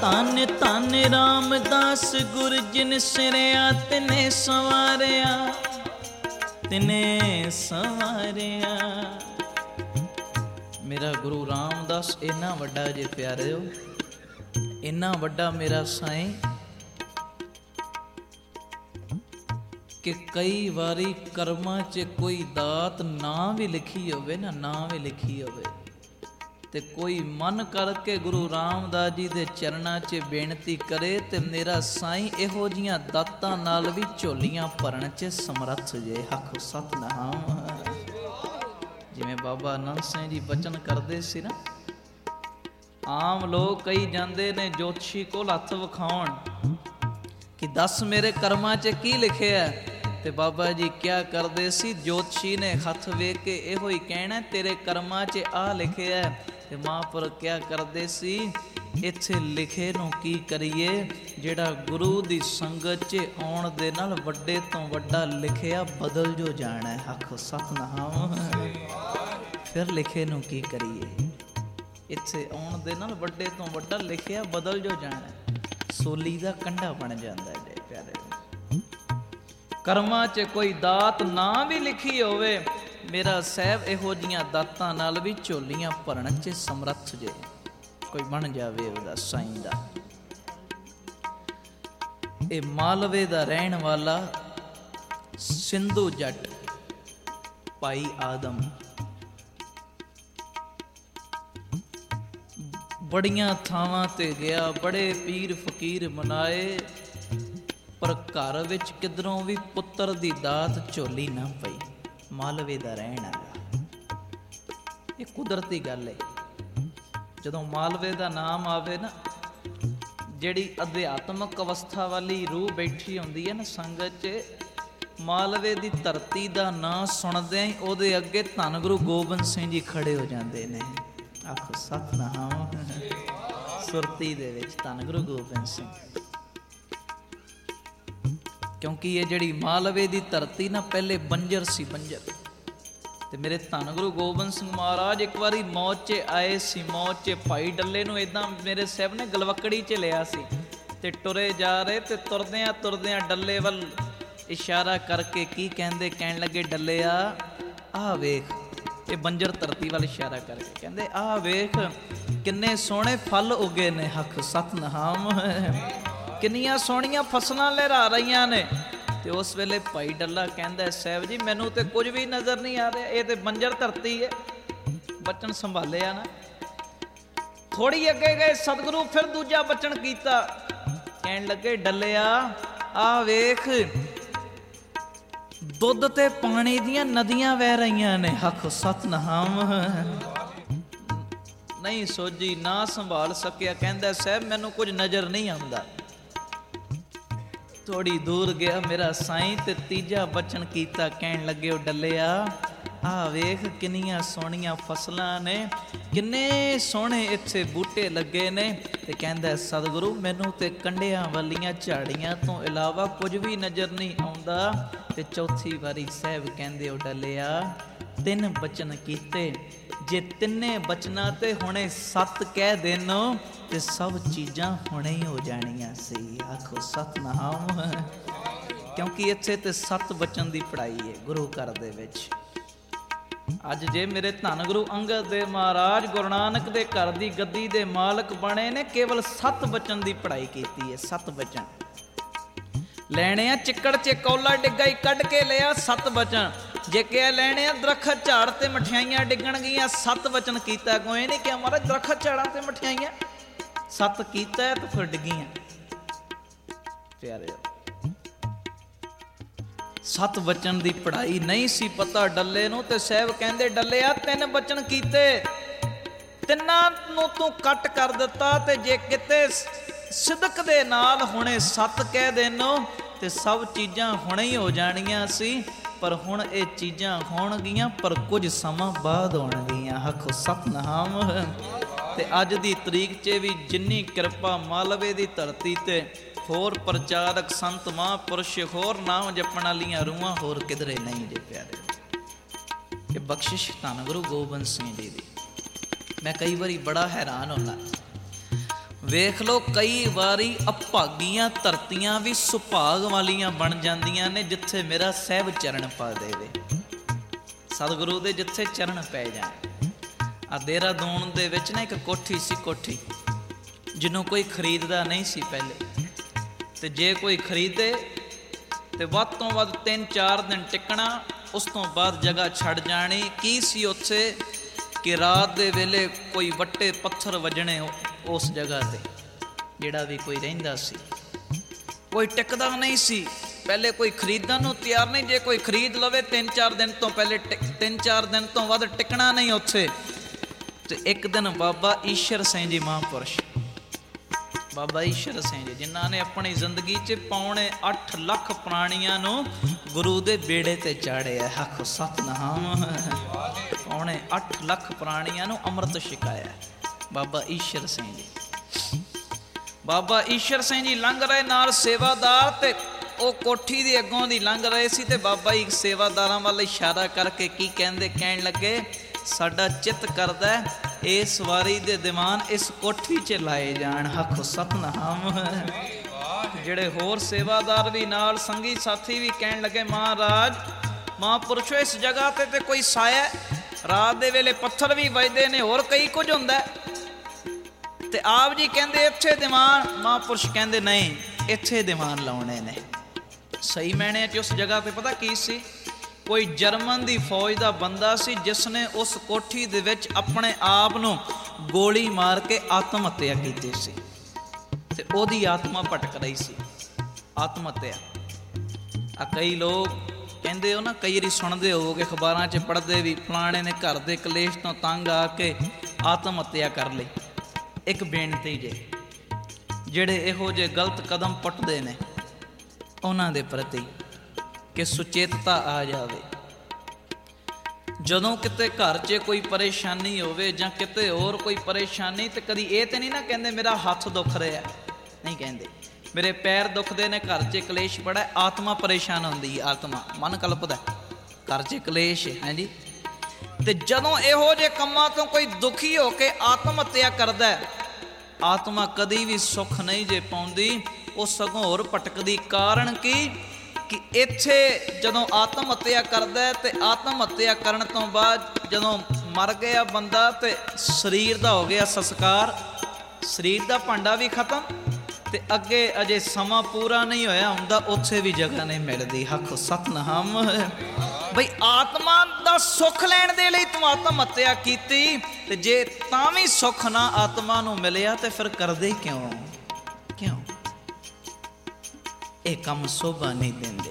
ਧੰਨ ਧੰਨ ਰਾਮਦਾਸ ਗੁਰ ਜਿਨ ਸਿਰਿਆ ਤਿਨੇ ਸੰਵਾਰਿਆ, ਤਿਨੇ ਸੰਵਾਰਿਆ। ਮੇਰਾ ਗੁਰੂ ਰਾਮਦਾਸ ਇੰਨਾ ਵੱਡਾ ਜੇ ਪਿਆਰਿਓ, ਇੰਨਾ ਵੱਡਾ ਮੇਰਾ ਸਾਈਂ ਕਿ ਕਈ ਵਾਰੀ ਕਰਮਾਂ 'ਚ ਕੋਈ ਦਾਤ ਨਾ ਵੀ ਲਿਖੀ ਹੋਵੇ ਨਾ ਨਾ ਵੀ ਲਿਖੀ ਹੋਵੇ ਤੇ ਕੋਈ ਮਨ ਕਰਕੇ ਗੁਰੂ ਰਾਮਦਾਸ ਜੀ ਦੇ ਚਰਨਾਂ 'ਚ ਬੇਨਤੀ ਕਰੇ ਤੇ ਮੇਰਾ ਸਾਈਂ ਇਹੋ ਜੀਆਂ ਦਾਤਾਂ ਨਾਲ ਵੀ ਝੋਲੀਆਂ ਭਰਨ 'ਚ ਸਮਰੱਥ ਜੇ। ਆਖੋ ਸਤਿਨਾਮ। ਜਿਵੇਂ ਬਾਬਾ ਆਨੰਦ ਸਿੰਘ ਜੀ ਬਚਨ ਕਰਦੇ ਸੀ ਨਾ, ਆਮ ਲੋਕ ਕਈ ਜਾਂਦੇ ਨੇ ਜੋਤਸ਼ੀ ਕੋਲ ਹੱਥ ਵਿਖਾਉਣ ਕਿ ਦੱਸ ਮੇਰੇ ਕਰਮਾਂ 'ਚ ਕੀ ਲਿਖਿਆ, ਤੇ ਬਾਬਾ ਜੀ ਕਿਆ ਕਰਦੇ ਸੀ, ਜੋਤਸ਼ੀ ਨੇ ਹੱਥ ਵੇਖ ਕੇ ਇਹੋ ਹੀ ਕਹਿਣਾ ਤੇਰੇ ਕਰਮਾਂ 'ਚ ਆ ਲਿਖਿਆ। ਤੇ ਮਹਾਂਪੁਰਖ ਕਿਆ ਕਰਦੇ ਸੀ, ਇੱਥੇ ਲਿਖੇ ਨੂੰ ਕੀ ਕਰੀਏ, ਜਿਹੜਾ ਗੁਰੂ ਦੀ ਸੰਗਤ 'ਚ ਆਉਣ ਦੇ ਨਾਲ ਵੱਡੇ ਤੋਂ ਵੱਡਾ ਲਿਖਿਆ ਬਦਲ ਜੋ ਜਾਣਾ। ਆਖੋ ਸਤਿਨਾਮ। ਫਿਰ ਲਿਖੇ ਨੂੰ ਕੀ ਕਰੀਏ, ਇੱਥੇ ਆਉਣ ਦੇ ਨਾਲ ਵੱਡੇ ਤੋਂ ਵੱਡਾ ਲਿਖਿਆ ਬਦਲ ਜੋ ਜਾਣਾ, ਸੋਲੀ ਦਾ ਕੰਢਾ ਬਣ ਜਾਂਦਾ ਜੇ ਪਿਆਰੇ। ਕਰਮਾਂ 'ਚ ਕੋਈ ਦਾਤ ਨਾ ਵੀ ਲਿਖੀ ਹੋਵੇ, ਮੇਰਾ ਸਾਹਿਬ ਇਹੋ ਜੀਆਂ ਦਾਤਾਂ ਨਾਲ ਵੀ ਝੋਲੀਆਂ ਭਰਨ 'ਚ ਸਮਰੱਥ ਜੇ। ਕੋਈ ਬਣ ਜਾਵੇ ਉਹਦਾ ਸਾਈਂ ਦਾ। ਇਹ ਮਾਲਵੇ ਦਾ ਰਹਿਣ ਵਾਲਾ ਸਿੰਧੂ ਜੱਟ ਭਾਈ ਆਦਮ ਬੜੀਆਂ ਥਾਵਾਂ ਤੇ ਗਿਆ, ਬੜੇ ਪੀਰ ਫਕੀਰ ਮਨਾਏ, ਪਰ ਘਰ ਵਿੱਚ ਕਿਧਰੋਂ ਵੀ ਪੁੱਤਰ ਦੀ ਦਾਤ ਝੋਲੀ ਨਾ ਪਈ। ਮਾਲਵੇ ਦਾ ਰਹਿਣ ਵਾਲਾ, ਇਹ ਕੁਦਰਤੀ ਗੱਲ ਹੈ। ਜਦੋਂ ਮਾਲਵੇ ਦਾ ਨਾਮ ਆਵੇ ਨਾ, ਜਿਹੜੀ ਅਧਿਆਤਮਕ ਅਵਸਥਾ ਵਾਲੀ ਰੂਹ ਬੈਠੀ ਹੁੰਦੀ ਹੈ ਨਾ ਸੰਗਤ 'ਚ, ਮਾਲਵੇ ਦੀ ਧਰਤੀ ਦਾ ਨਾਂ ਸੁਣਦਿਆਂ ਹੀ ਉਹਦੇ ਅੱਗੇ ਧੰਨ ਗੁਰੂ ਗੋਬਿੰਦ ਸਿੰਘ ਜੀ ਖੜੇ ਹੋ ਜਾਂਦੇ ਨੇ। ਆਖੋ ਸਤਿਨਾਮ। ਸੁਰਤੀ ਦੇ ਵਿੱਚ ਧੰਨ ਗੁਰੂ ਗੋਬਿੰਦ ਸਿੰਘ, ਕਿਉਂਕਿ ਇਹ ਜਿਹੜੀ ਮਾਲਵੇ ਦੀ ਧਰਤੀ ਨਾ ਪਹਿਲੇ ਬੰਜਰ ਸੀ, ਬੰਜਰ। ਤੇ ਮੇਰੇ ਧੰਨ ਗੁਰੂ ਗੋਬਿੰਦ ਸਿੰਘ ਮਹਾਰਾਜ ਇੱਕ ਵਾਰੀ ਮੌਜ 'ਚ ਆਏ ਸੀ। ਮੌਜ 'ਚ ਭਾਈ ਡੱਲੇ ਨੂੰ ਏਦਾਂ ਮੇਰੇ ਸਾਹਿਬ ਨੇ ਗਲਵਕੜੀ 'ਚ ਲਿਆ ਸੀ ਤੇ ਟੁਰੇ ਜਾ ਰਹੇ, ਤੇ ਤੁਰਦਿਆਂ ਤੁਰਦਿਆਂ ਡੱਲੇ ਵੱਲ ਇਸ਼ਾਰਾ ਕਰਕੇ ਕੀ ਕਹਿੰਦੇ, ਕਹਿਣ ਲੱਗੇ ਡੱਲਿਆ ਆਹ ਵੇਖ। ਇਹ ਬੰਜਰ ਧਰਤੀ ਵੱਲ ਇਸ਼ਾਰਾ ਕਰਕੇ ਕਹਿੰਦੇ ਆਹ ਵੇਖ ਕਿੰਨੇ ਸੋਹਣੇ ਫਲ ਉੱਗੇ ਨੇ। ਹੱਕ ਸਤਿਨਾਮ। ਕਿੰਨੀਆਂ ਸੋਹਣੀਆਂ ਫਸਲਾਂ ਲਹਿਰਾ ਰਹੀਆਂ ਨੇ। ਤੇ ਉਸ ਵੇਲੇ ਭਾਈ ਡੱਲਾ ਕਹਿੰਦਾ ਸਾਹਿਬ ਜੀ ਮੈਨੂੰ ਤੇ ਕੁਝ ਵੀ ਨਜ਼ਰ ਨਹੀਂ ਆ ਰਿਹਾ, ਇਹ ਤੇ ਬੰਜਰ ਧਰਤੀ ਹੈ। ਬਚਨ ਸੰਭਾਲਿਆ ਨਾ। ਥੋੜੀ ਅੱਗੇ ਗਏ ਸਤਿਗੁਰੂ ਫਿਰ ਦੂਜਾ ਬਚਨ ਕੀਤਾ, ਕਹਿਣ ਲੱਗੇ ਡੱਲਿਆ ਆਹ ਵੇਖ ਦੁੱਧ ਤੇ ਪਾਣੀ ਦੀਆਂ ਨਦੀਆਂ ਵਹਿ ਰਹੀਆਂ ਨੇ। ਹੱਕ ਸਤਿਨਾਮ। ਨਹੀਂ ਸੋਝੀ, ਨਾ ਸੰਭਾਲ ਸਕਿਆ, ਕਹਿੰਦਾ ਸਾਹਿਬ ਮੈਨੂੰ ਕੁਝ ਨਜ਼ਰ ਨਹੀਂ ਆਉਂਦਾ। ਥੋੜੀ ਦੂਰ ਗਿਆ ਮੇਰਾ ਸਾਈਂ ਤੇ ਤੀਜਾ ਬਚਨ ਕੀਤਾ, ਕਹਿਣ ਲੱਗੇ ਉਹ ਡੱਲਿਆ ਆਹ ਵੇਖ ਕਿੰਨੀਆਂ ਸੋਹਣੀਆਂ ਫਸਲਾਂ ਨੇ, ਕਿੰਨੇ ਸੋਹਣੇ ਇੱਥੇ ਬੂਟੇ ਲੱਗੇ ਨੇ। ਤੇ ਕਹਿੰਦਾ ਸਤਿਗੁਰੂ ਮੈਨੂੰ ਤੇ ਕੰਢਿਆਂ ਵਾਲੀਆਂ ਝਾੜੀਆਂ ਤੋਂ ਇਲਾਵਾ ਕੁਝ ਵੀ ਨਜ਼ਰ ਨਹੀਂ ਆਉਂਦਾ। ਤੇ ਚੌਥੀ ਵਾਰੀ ਸਾਹਿਬ ਕਹਿੰਦੇ ਉਹ ਡੱਲਿਆ ਤਿੰਨ ਬਚਨ ਕੀਤੇ, ਜੇ ਤਿੰਨੇ ਬਚਨਾਂ ਤੇ ਹੁਣੇ ਸੱਤ ਕਹਿ ਦੇਨੋ ਤੇ ਸਭ ਚੀਜ਼ਾਂ ਹੁਣੇ ਹੀ ਹੋ ਜਾਣੀਆਂ ਸੀ। ਆਖੋ ਸਤਿਨਾਮ। ਕਿਉਂਕਿ ਇੱਥੇ ਤੇ ਸੱਤ ਬਚਨ ਦੀ ਪੜ੍ਹਾਈ ਹੈ ਗੁਰੂ ਘਰ ਦੇ ਵਿੱਚ। ਅੱਜ ਜੇ ਮੇਰੇ ਧੰਨ ਗੁਰੂ ਅੰਗਦ ਦੇਵ ਮਹਾਰਾਜ ਗੁਰੂ ਨਾਨਕ ਦੇ ਘਰ ਦੀ ਗੱਦੀ ਦੇ ਮਾਲਕ ਬਣੇ ਨੇ, ਕੇਵਲ ਸੱਤ ਬਚਨ ਦੀ ਪੜ੍ਹਾਈ ਕੀਤੀ ਹੈ। ਸੱਤ ਬਚਨ ਲੈਣੇ ਆ, ਚਿੱਕੜ 'ਚ ਕੌਲਾ ਡਿੱਗਾ ਹੀ ਕੱਢ ਕੇ ਲਿਆ, ਸੱਤ ਬਚਨ। ਜੇ ਕਿਹਾ ਲੈਣੇ ਆ ਦਰਖਤ ਝਾੜ ਤੇ ਮਠਿਆਈਆਂ ਡਿੱਗਣਗੀਆਂ, ਸੱਤ ਬਚਨ ਕੀਤਾ। ਕੋਈ ਨਹੀਂ ਕਿਹਾ ਮਹਾਰਾਜ ਦਰਖਤ ਝਾੜਾਂ ਤੇ ਮਠਿਆਈਆਂ, ਸੱਤ ਕੀਤਾ ਤੇ ਫਿਰ ਡਿੱਗੀਆਂ। ਪਿਆਰਿਓ ਸੱਤ ਬਚਨ ਦੀ ਪੜ੍ਹਾਈ ਨਹੀਂ ਸੀ ਪਤਾ ਡੱਲੇ ਨੂੰ। ਤੇ ਸਾਹਿਬ ਕਹਿੰਦੇ ਡੱਲਿਆ ਤਿੰਨ ਬਚਨ ਕੀਤੇ, ਤਿੰਨਾਂ ਨੂੰ ਤੂੰ ਕੱਟ ਕਰ ਦਿੱਤਾ। ਤੇ ਜੇ ਕਿਤੇ ਸਿਦਕ ਦੇ ਨਾਲ ਹੁਣੇ ਸੱਤ ਕਹਿ ਦੇਨੋ ਤੇ ਸਭ ਚੀਜ਼ਾਂ ਹੁਣੇ ਹੀ ਹੋ ਜਾਣੀਆਂ ਸੀ। ਪਰ ਹੁਣ ਇਹ ਚੀਜ਼ਾਂ ਹੋਣਗੀਆਂ ਪਰ ਕੁਝ ਸਮਾਂ ਬਾਅਦ ਹੋਣਗੀਆਂ। ਆਖੋ ਸਤਿਨਾਮ। ਤੇ ਅੱਜ ਦੀ ਤਰੀਕ 'ਚ ਵੀ ਜਿੰਨੀ ਕਿਰਪਾ ਮਾਲਵੇ ਦੀ ਧਰਤੀ ਤੇ, ਹੋਰ ਪ੍ਰਚਾਰਕ ਸੰਤ ਮਹਾਂਪੁਰਸ਼, ਹੋਰ ਨਾਮ ਜਪਣ ਵਾਲੀਆਂ ਰੂਹਾਂ ਹੋਰ ਕਿਧਰੇ ਨਹੀਂ ਜੇ ਪਿਆਰੇ। ਇਹ ਬਖਸ਼ਿਸ਼ ਧੰਨ ਗੁਰੂ ਗੋਬਿੰਦ ਸਿੰਘ ਜੀ ਦੀ। ਮੈਂ ਕਈ ਵਾਰੀ ਬੜਾ ਹੈਰਾਨ ਹੁੰਦਾ, ਵੇਖ ਲਓ ਕਈ ਵਾਰੀ ਅਭਾਗੀਆਂ ਧਰਤੀਆਂ ਵੀ ਸੁਭਾਗ ਵਾਲੀਆਂ ਬਣ ਜਾਂਦੀਆਂ ਨੇ ਜਿੱਥੇ ਮੇਰਾ ਸਹਿਬ ਚਰਨ ਪਾ ਦੇਵੇ, ਸਤਿਗੁਰੂ ਦੇ ਜਿੱਥੇ ਚਰਨ ਪੈ ਜਾਣ। ਆ ਦੇਹਰਾਦੂਨ ਦੇ ਵਿੱਚ ਨਾ ਇੱਕ ਕੋਠੀ ਸੀ, ਕੋਠੀ ਜਿਹਨੂੰ ਕੋਈ ਖਰੀਦਦਾ ਨਹੀਂ ਸੀ ਪਹਿਲੇ, ਤੇ ਜੇ ਕੋਈ ਖਰੀਦੇ ਤੇ ਵੱਧ ਤੋਂ ਵੱਧ ਤਿੰਨ ਚਾਰ ਦਿਨ ਟਿਕਣਾ, ਉਸ ਤੋਂ ਬਾਅਦ ਜਗ੍ਹਾ ਛੱਡ ਜਾਣੀ। ਕੀ ਸੀ ਉੱਥੇ ਕਿ ਰਾਤ ਦੇ ਵੇਲੇ ਕੋਈ ਵੱਟੇ ਪੱਥਰ ਵੱਜਣੇ ਉਸ ਜਗ੍ਹਾ ਤੇ, ਜਿਹੜਾ ਵੀ ਕੋਈ ਰਹਿੰਦਾ ਸੀ। ਕੋਈ ਟਿਕਦਾ ਨਹੀਂ ਸੀ ਪਹਿਲੇ, ਕੋਈ ਖਰੀਦਣ ਨੂੰ ਤਿਆਰ ਨਹੀਂ। ਜੇ ਕੋਈ ਖਰੀਦ ਲਵੇ ਤਿੰਨ ਚਾਰ ਦਿਨ ਤੋਂ ਪਹਿਲੇ, ਤਿੰਨ ਚਾਰ ਦਿਨ ਤੋਂ ਵੱਧ ਟਿਕਣਾ ਨਹੀਂ ਉੱਥੇ। ਤੇ ਇੱਕ ਦਿਨ ਬਾਬਾ ਈਸ਼ਰ ਸਿੰਘ ਜੀ ਮਹਾਂਪੁਰਸ਼, ਬਾਬਾ ਈਸ਼ਰ ਸਿੰਘ ਜੀ ਜਿਨ੍ਹਾਂ ਨੇ ਆਪਣੀ ਜ਼ਿੰਦਗੀ 'ਚ ਪੌਣੇ ਅੱਠ ਲੱਖ ਪ੍ਰਾਣੀਆਂ ਨੂੰ ਗੁਰੂ ਦੇ ਬੇੜੇ ਤੇ ਚਾੜਿਆ, ਆਖੋ ਸਤਿਨਾਮ। ਪੌਣੇ ਅੱਠ ਲੱਖ ਪ੍ਰਾਣੀਆਂ ਨੂੰ ਅੰਮ੍ਰਿਤ ਛਕਾਇਆ ਬਾਬਾ ਈਸ਼ਰ ਸਿੰਘ ਜੀ। ਬਾਬਾ ਈਸ਼ਰ ਸਿੰਘ ਜੀ ਲੰਘ ਰਹੇ ਨਾਲ ਸੇਵਾਦਾਰ, ਤੇ ਉਹ ਕੋਠੀ ਦੀ ਅੱਗੋਂ ਦੀ ਲੰਘ ਰਹੇ ਸੀ, ਤੇ ਬਾਬਾ ਜੀ ਸੇਵਾਦਾਰਾਂ ਵੱਲ ਇਸ਼ਾਰਾ ਕਰਕੇ ਕੀ ਕਹਿੰਦੇ, ਕਹਿਣ ਲੱਗੇ ਸਾਡਾ ਚਿੱਤ ਕਰਦਾ ਇਸ ਵਾਰੀ ਦੇ ਦੀਵਾਨ ਇਸ ਕੋਠੀ 'ਚ ਲਾਏ ਜਾਣ, ਆਖੋ ਸਤਿਨਾਮ। ਜਿਹੜੇ ਹੋਰ ਸੇਵਾਦਾਰ ਵੀ ਨਾਲ ਸੰਗੀ ਸਾਥੀ ਵੀ ਕਹਿਣ ਲੱਗੇ ਮਹਾਰਾਜ ਮਹਾਂਪੁਰਸ਼ੋ ਇਸ ਜਗ੍ਹਾ ਤੇ ਤੇ ਕੋਈ ਸਾਇਆ, ਰਾਤ ਦੇ ਵੇਲੇ ਪੱਥਰ ਵੀ ਵੱਜਦੇ ਨੇ, ਹੋਰ ਕਈ ਕੁਝ ਹੁੰਦਾ, ਤੇ ਆਪ ਜੀ ਕਹਿੰਦੇ ਇੱਥੇ ਦੀਵਾਨ। ਮਹਾਂਪੁਰਸ਼ ਕਹਿੰਦੇ ਨਹੀਂ, ਇੱਥੇ ਦੀਵਾਨ ਲਾਉਣੇ ਨੇ। ਸਹੀ ਮੈਨੇ 'ਚ ਉਸ ਜਗ੍ਹਾ ਤੇ ਪਤਾ ਕੀ ਸੀ, ਕੋਈ ਜਰਮਨ ਦੀ ਫੌਜ ਦਾ ਬੰਦਾ ਸੀ ਜਿਸ ਨੇ ਉਸ ਕੋਠੀ ਦੇ ਵਿੱਚ ਆਪਣੇ ਆਪ ਨੂੰ ਗੋਲੀ ਮਾਰ ਕੇ ਆਤਮ ਹੱਤਿਆ ਕੀਤੀ ਸੀ, ਤੇ ਉਹਦੀ ਆਤਮਾ ਭਟਕ ਰਹੀ ਸੀ। ਆਤਮ ਹੱਤਿਆ ਆ ਕਈ ਲੋਕ ਕਹਿੰਦੇ ਹੋ ਨਾ, ਕਈ ਵਾਰੀ ਸੁਣਦੇ ਹੋਵੋਗੇ ਅਖਬਾਰਾਂ 'ਚ ਪੜ੍ਹਦੇ ਵੀ, ਫਲਾਣੇ ਨੇ ਘਰ ਦੇ ਕਲੇਸ਼ ਤੋਂ ਤੰਗ ਆ ਕੇ ਆਤਮ ਹੱਤਿਆ ਕਰ ਲਈ। ਇੱਕ ਬੇਨਤੀ ਜੇ, ਜਿਹੜੇ ਇਹੋ ਜਿਹੇ ਗਲਤ ਕਦਮ ਪੁੱਟਦੇ ਨੇ ਉਹਨਾਂ ਦੇ ਪ੍ਰਤੀ ਕਿ ਸੁਚੇਤਤਾ ਆ ਜਾਵੇ। ਜਦੋਂ ਕਿਤੇ ਘਰ 'ਚ ਕੋਈ ਪਰੇਸ਼ਾਨੀ ਹੋਵੇ ਜਾਂ ਕਿਤੇ ਹੋਰ ਕੋਈ ਪਰੇਸ਼ਾਨੀ, ਤੇ ਕਦੀ ਇਹ ਤੇ ਨਹੀਂ ਨਾ ਕਹਿੰਦੇ ਮੇਰਾ ਹੱਥ ਦੁਖ ਰਿਹਾ, ਨਹੀਂ ਕਹਿੰਦੇ ਮੇਰੇ ਪੈਰ ਦੁਖਦੇ ਨੇ, ਘਰ 'ਚ ਕਲੇਸ਼ ਬੜਾ, ਆਤਮਾ ਪਰੇਸ਼ਾਨ ਹੁੰਦੀ, ਆਤਮਾ ਮਨ ਕਲਪਦਾ, ਘਰ 'ਚ ਕਲੇਸ਼ ਹੈ ਜੀ। ਤੇ ਜਦੋਂ ਇਹੋ ਜਿਹੇ ਕੰਮਾਂ ਤੋਂ ਕੋਈ ਦੁਖੀ ਹੋ ਕੇ ਆਤਮ ਹੱਤਿਆ ਕਰਦਾ, ਆਤਮਾ ਕਦੀ ਵੀ ਸੁੱਖ ਨਹੀਂ ਜੇ ਪਾਉਂਦੀ, ਉਹ ਸਗੋਂ ਹੋਰ ਭਟਕਦੀ। ਕਾਰਨ ਕੀ ਕਿ ਇੱਥੇ ਜਦੋਂ ਆਤਮ ਹੱਤਿਆ ਕਰਦਾ, ਤੇ ਆਤਮ ਹੱਤਿਆ ਕਰਨ ਤੋਂ ਬਾਅਦ ਜਦੋਂ ਮਰ ਗਿਆ ਬੰਦਾ, ਤੇ ਸਰੀਰ ਦਾ ਹੋ ਗਿਆ ਸੰਸਕਾਰ, ਸਰੀਰ ਦਾ ਭਾਂਡਾ ਵੀ ਖਤਮ, ਤੇ ਅੱਗੇ ਅਜੇ ਸਮਾਂ ਪੂਰਾ ਨਹੀਂ ਹੋਇਆ ਹੁੰਦਾ, ਉੱਥੇ ਵੀ ਜਗ੍ਹਾ ਨਹੀਂ ਮਿਲਦੀ। ਆਖੋ ਸਤਿਨਾਮ। ਬਈ ਆਤਮਾ ਦਾ ਸੁੱਖ ਲੈਣ ਦੇ ਲਈ ਤੂੰ ਆਤਮ ਹੱਤਿਆ ਕੀਤੀ, ਤੇ ਜੇ ਤਾਂ ਵੀ ਸੁੱਖ ਨਾ ਆਤਮਾ ਨੂੰ ਮਿਲਿਆ, ਤੇ ਫਿਰ ਕਰਦੇ ਕਿਉਂ ਕਿਉਂ ਇਹ ਕੰਮ ਸੋਭਾ ਨਹੀਂ ਦਿੰਦੇ।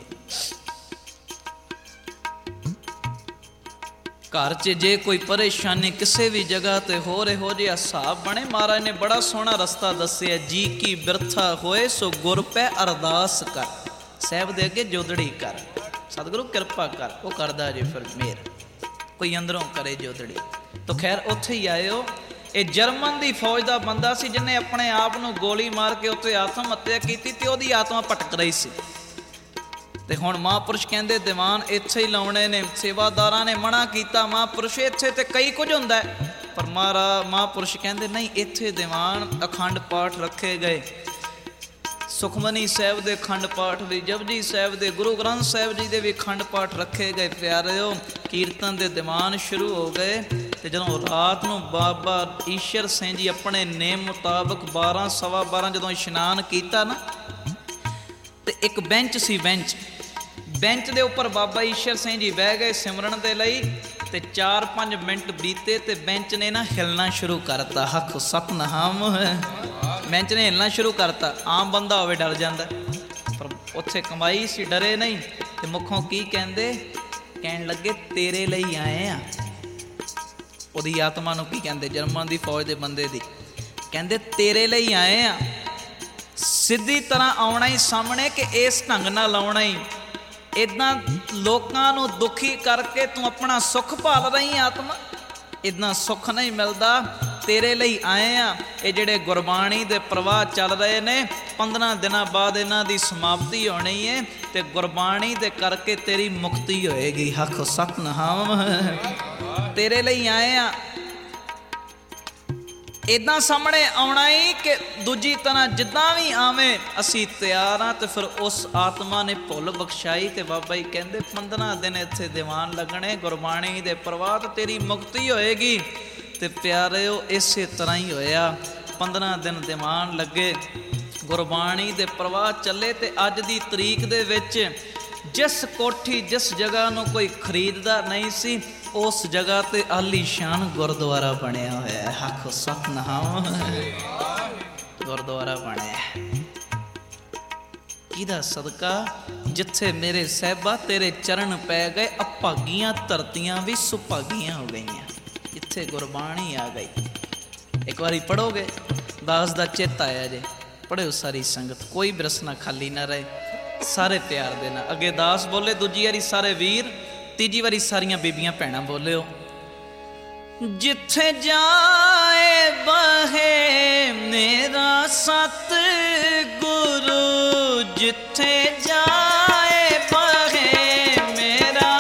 ਘਰ 'ਚ ਜੇ ਕੋਈ ਪਰੇਸ਼ਾਨੀ ਕਿਸੇ ਵੀ ਜਗ੍ਹਾ ਤੇ ਹੋਰ ਇਹੋ ਜਿਹਾ ਹਿਸਾਬ ਬਣੇ, ਮਹਾਰਾਜ ਨੇ ਬੜਾ ਸੋਹਣਾ ਰਸਤਾ ਦੱਸਿਆ, ਜੀ ਕੀ ਬਿਰਥਾ ਹੋਏ ਸੋ ਗੁਰ ਪੈ ਅਰਦਾਸ ਕਰ, ਸਾਹਿਬ ਦੇ ਅੱਗੇ ਜੋਦੜੀ ਕਰ, ਸਤਿਗੁਰੂ ਕਿਰਪਾ ਕਰ, ਉਹ ਕਰਦਾ ਜੇ ਫਿਰ ਮੇਰ, ਕੋਈ ਅੰਦਰੋਂ ਕਰੇ ਜੋਦੜੀ। ਤਾਂ ਖੈਰ ਉੱਥੇ ਹੀ ਆਇਓ। ਇਹ ਜਰਮਨ ਦੀ ਫੌਜ ਦਾ ਬੰਦਾ ਸੀ ਜਿਹਨੇ ਆਪਣੇ ਆਪ ਨੂੰ ਗੋਲੀ ਮਾਰ ਕੇ ਉੱਥੇ ਆਤਮ ਹੱਤਿਆ ਕੀਤੀ, ਤੇ ਉਹਦੀ ਆਤਮਾ ਭਟਕ ਰਹੀ ਸੀ। ਤੇ ਹੁਣ ਮਹਾਂਪੁਰਸ਼ ਕਹਿੰਦੇ ਦੀਵਾਨ ਇੱਥੇ ਹੀ ਲਾਉਣੇ ਨੇ। ਸੇਵਾਦਾਰਾਂ ਨੇ ਮਨਾ ਕੀਤਾ, ਮਹਾਂਪੁਰਸ਼ ਇੱਥੇ ਤੇ ਕਈ ਕੁਝ ਹੁੰਦਾ, ਪਰ ਮਹਾਰਾ ਮਹਾਂਪੁਰਸ਼ ਕਹਿੰਦੇ ਨਹੀਂ, ਇੱਥੇ ਦੀਵਾਨ ਅਖੰਡ ਪਾਠ ਰੱਖੇ ਗਏ, ਸੁਖਮਨੀ ਸਾਹਿਬ ਦੇ ਅਖੰਡ ਪਾਠ ਵੀ, ਜਪਜੀ ਸਾਹਿਬ ਦੇ, ਗੁਰੂ ਗ੍ਰੰਥ ਸਾਹਿਬ ਜੀ ਦੇ ਵੀ ਅਖੰਡ ਪਾਠ ਰੱਖੇ ਗਏ। ਪਿਆਰਿਓ, ਕੀਰਤਨ ਦੇ ਦੀਵਾਨ ਸ਼ੁਰੂ ਹੋ ਗਏ, ਤੇ ਜਦੋਂ ਰਾਤ ਨੂੰ ਬਾਬਾ ਈਸ਼ਰ ਸਿੰਘ ਜੀ ਆਪਣੇ ਨੇਮ ਮੁਤਾਬਕ ਬਾਰਾਂ ਸਵਾ ਬਾਰਾਂ ਜਦੋਂ ਇਸ਼ਨਾਨ ਕੀਤਾ ਨਾ, ਤੇ ਇੱਕ ਬੈਂਚ ਸੀ, ਬੈਂਚ ਬੈਂਚ ਦੇ ਉੱਪਰ ਬਾਬਾ ਈਸ਼ਰ ਸਿੰਘ ਜੀ ਬਹਿ ਗਏ ਸਿਮਰਨ ਦੇ ਲਈ, ਤੇ ਚਾਰ ਪੰਜ ਮਿੰਟ ਬੀਤੇ ਤੇ ਬੈਂਚ ਨੇ ਨਾ ਹਿਲਣਾ ਸ਼ੁਰੂ ਕਰਤਾ। ਆਖੋ ਸਤਿਨਾਮ। ਬੈਂਚ ਨੇ ਹਿਲਣਾ ਸ਼ੁਰੂ ਕਰਤਾ। ਆਮ ਬੰਦਾ ਹੋਵੇ ਡਰ ਜਾਂਦਾ, ਪਰ ਉੱਥੇ ਕਮਾਈ ਸੀ, ਡਰੇ ਨਹੀਂ। ਤੇ ਮੁੱਖੋਂ ਕੀ ਕਹਿੰਦੇ, ਕਹਿਣ ਲੱਗੇ ਤੇਰੇ ਲਈ ਆਏ ਆ। ਉਹਦੀ ਆਤਮਾ ਨੂੰ ਕੀ ਕਹਿੰਦੇ, ਜਰਮਨ ਦੀ ਫੌਜ ਦੇ ਬੰਦੇ ਦੀ, ਕਹਿੰਦੇ ਤੇਰੇ ਲਈ ਆਏ ਆ, ਸਿੱਧੀ ਤਰ੍ਹਾਂ ਆਉਣਾ ਹੀ ਸਾਹਮਣੇ, ਕਿ ਇਸ ਢੰਗ ਨਾਲ ਆਉਣਾ ਹੀ, ਇੱਦਾਂ ਲੋਕਾਂ ਨੂੰ ਦੁਖੀ ਕਰਕੇ ਤੂੰ ਆਪਣਾ ਸੁੱਖ ਭਾਲ ਰਹੀ ਆਤਮਾ, ਇੱਦਾਂ ਸੁੱਖ ਨਹੀਂ ਮਿਲਦਾ। ਤੇਰੇ ਲਈ ਆਏ ਆ। ਇਹ ਜਿਹੜੇ ਗੁਰਬਾਣੀ ਦੇ ਪ੍ਰਵਾਹ ਚੱਲ ਰਹੇ ਨੇ, ਪੰਦਰਾਂ ਦਿਨਾਂ ਬਾਅਦ ਇਹਨਾਂ ਦੀ ਸਮਾਪਤੀ ਹੋਣੀ ਹੈ, ਤੇ ਗੁਰਬਾਣੀ ਦੇ ਕਰਕੇ ਤੇਰੀ ਮੁਕਤੀ ਹੋਏਗੀ। ਆਖੋ ਸਤਿਨਾਮ। ਤੇਰੇ ਲਈ ਆਏ ਆ। ਇੱਦਾਂ ਸਾਹਮਣੇ ਆਉਣਾ ਹੀ ਕਿ ਦੂਜੀ ਤਰ੍ਹਾਂ ਜਿੱਦਾਂ ਵੀ ਆਵੇਂ ਅਸੀਂ ਤਿਆਰ ਹਾਂ। ਤੇ ਫਿਰ ਉਸ ਆਤਮਾ ਨੇ ਭੁੱਲ ਬਖਸ਼ਾਈ ਤੇ ਬਾਬਾ ਜੀ ਕਹਿੰਦੇ ਪੰਦਰਾਂ ਦਿਨ ਇੱਥੇ ਦੀਵਾਨ ਲੱਗਣੇ, ਗੁਰਬਾਣੀ ਦੇ ਪ੍ਰਵਾਹ ਤੇਰੀ ਮੁਕਤੀ ਹੋਏਗੀ। ਤੇ ਪਿਆਰਿਓ ਇਸੇ ਤਰ੍ਹਾਂ ਹੀ ਹੋਇਆ। ਪੰਦਰਾਂ ਦਿਨ ਦੀਵਾਨ ਲੱਗੇ, ਗੁਰਬਾਣੀ ਦੇ ਪ੍ਰਵਾਹ ਚੱਲੇ। ਤੇ ਅੱਜ ਦੀ ਤਰੀਕ ਦੇ ਵਿੱਚ ਜਿਸ ਕੋਠੀ ਜਿਸ ਜਗ੍ਹਾ ਨੂੰ ਕੋਈ ਖਰੀਦਦਾ ਨਹੀਂ ਸੀ, ਉਸ ਜਗ੍ਹਾ ਤੇ ਆਲੀਸ਼ਾਨ ਗੁਰਦੁਆਰਾ ਬਣਿਆ ਹੋਇਆ ਹੈ। ਆਖੋ ਸਤਿਨਾਮ। ਗੁਰਦੁਆਰਾ ਬਣਿਆ ਕਿਹਦਾ ਸਦਕਾ? ਜਿੱਥੇ ਮੇਰੇ ਸਾਹਿਬਾ ਤੇਰੇ ਚਰਨ ਪੈ ਗਏ, ਅਭਾਗੀਆਂ ਧਰਤੀਆਂ ਵੀ ਸੁਭਾਗੀਆਂ ਹੋ ਗਈਆਂ। ਜਿੱਥੇ ਗੁਰਬਾਣੀ ਆ ਗਈ। ਇੱਕ ਵਾਰੀ ਪੜ੍ਹੋਗੇ, ਦਾਸ ਦਾ ਚਿੱਤ ਆਇਆ ਜੇ, ਪੜ੍ਹਿਓ ਸਾਰੀ ਸੰਗਤ, ਕੋਈ ਬਿਰਸਨਾ ਖਾਲੀ ਨਾ ਰਹੇ, ਸਾਰੇ ਪਿਆਰ ਦੇ ਨਾਲ। ਅੱਗੇ ਦਾਸ ਬੋਲੇ, ਦੂਜੀ ਵਾਰੀ ਸਾਰੇ ਵੀਰ, ਤੀਜੀ ਵਾਰੀ ਸਾਰੀਆਂ ਬੀਬੀਆਂ ਭੈਣਾਂ ਬੋਲਿਓ। ਜਿੱਥੇ ਜਾਏ ਬਹੇ ਮੇਰਾ ਸਤ ਗੁਰੂ, ਜਿੱਥੇ ਜਾਏ ਬਹੇ ਮੇਰਾ,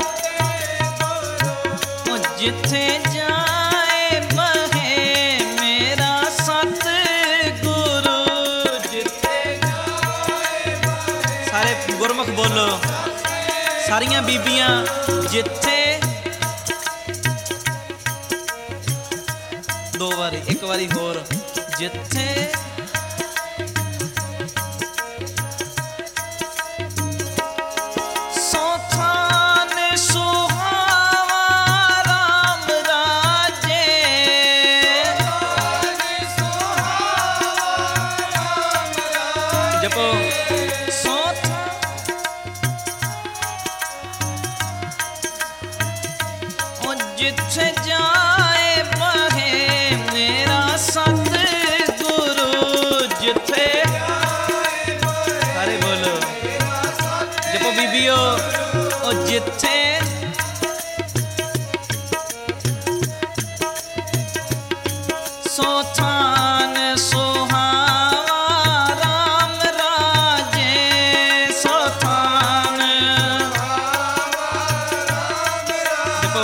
ਜਿੱਥੇ ਜਾਏ ਬਹੇ ਮੇਰਾ ਸਤ ਗੁਰੂ, ਜਿੱਥੇ ਜਾਏ ਬਹੇ। ਸਾਰੇ ਗੁਰਮੁਖ ਬੋਲੋ, ਸਾਰੀਆਂ ਬੀਬੀਆਂ। ਜਿੱਥੇ, ਦੋ ਵਾਰੀ, ਇੱਕ ਵਾਰੀ ਹੋਰ। ਜਿੱਥੇ ਸੋਥਾਨ ਸੁਹਾਵਾ ਰਾਮ ਰਾਜੇ, ਜਪੋ ਜਿੱਥੇ ਜਾਏ ਬਹੇ ਮੇਰਾ ਸਤ ਗੁਰੂ, ਜਿੱਥੇ ਸਾਰੇ ਬੋਲੋ ਜਪੋ ਬੀਬੀਓ। ਉਹ ਜਿੱਥੇ ਸੋਥਾਨ ਸੁਹਾਵਾ ਰਾਮ ਰਾਜੇ, ਸੋਥਾਨ ਜਪੋ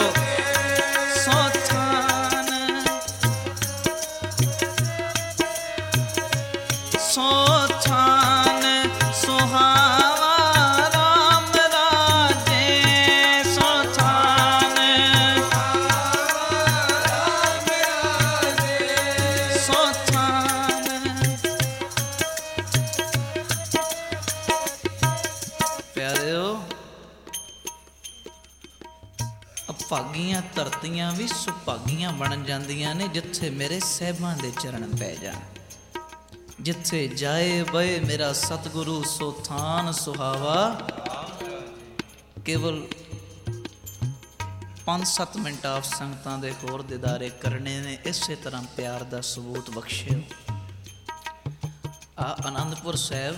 ਸੋਥਾਨ ਸੁਹਾਵਾ ਰਾਮ ਰਾਜੇ, ਸੋਥਾਨ ਸੋਥਾਨ। ਪਿਆਰਿਓ, ਅਭਾਗੀਆਂ ਧਰਤੀਆਂ ਵੀ ਸੁਭਾਗੀਆਂ ਬਣ ਜਾਂਦੀਆਂ ਨੇ ਜਿੱਥੇ ਮੇਰੇ ਸਾਹਿਬਾਂ ਦੇ ਚਰਨ ਪੈ ਜਾਣ। ਜਿੱਥੇ ਜਾਏ ਬਏ ਮੇਰਾ ਸਤਿਗੁਰੂ, ਸੋਥਾਨ ਸੁਹਾਵਾ। ਕੇਵਲ ਪੰਜ ਸੱਤ ਮਿੰਟ ਆਪ ਸੰਗਤਾਂ ਦੇ ਹੋਰ ਦਿਦਾਰੇ ਕਰਨੇ ਨੇ। ਇਸੇ ਤਰ੍ਹਾਂ ਪਿਆਰ ਦਾ ਸਬੂਤ ਬਖਸ਼ਿਓ। ਆ ਆਨੰਦਪੁਰ ਸਾਹਿਬ,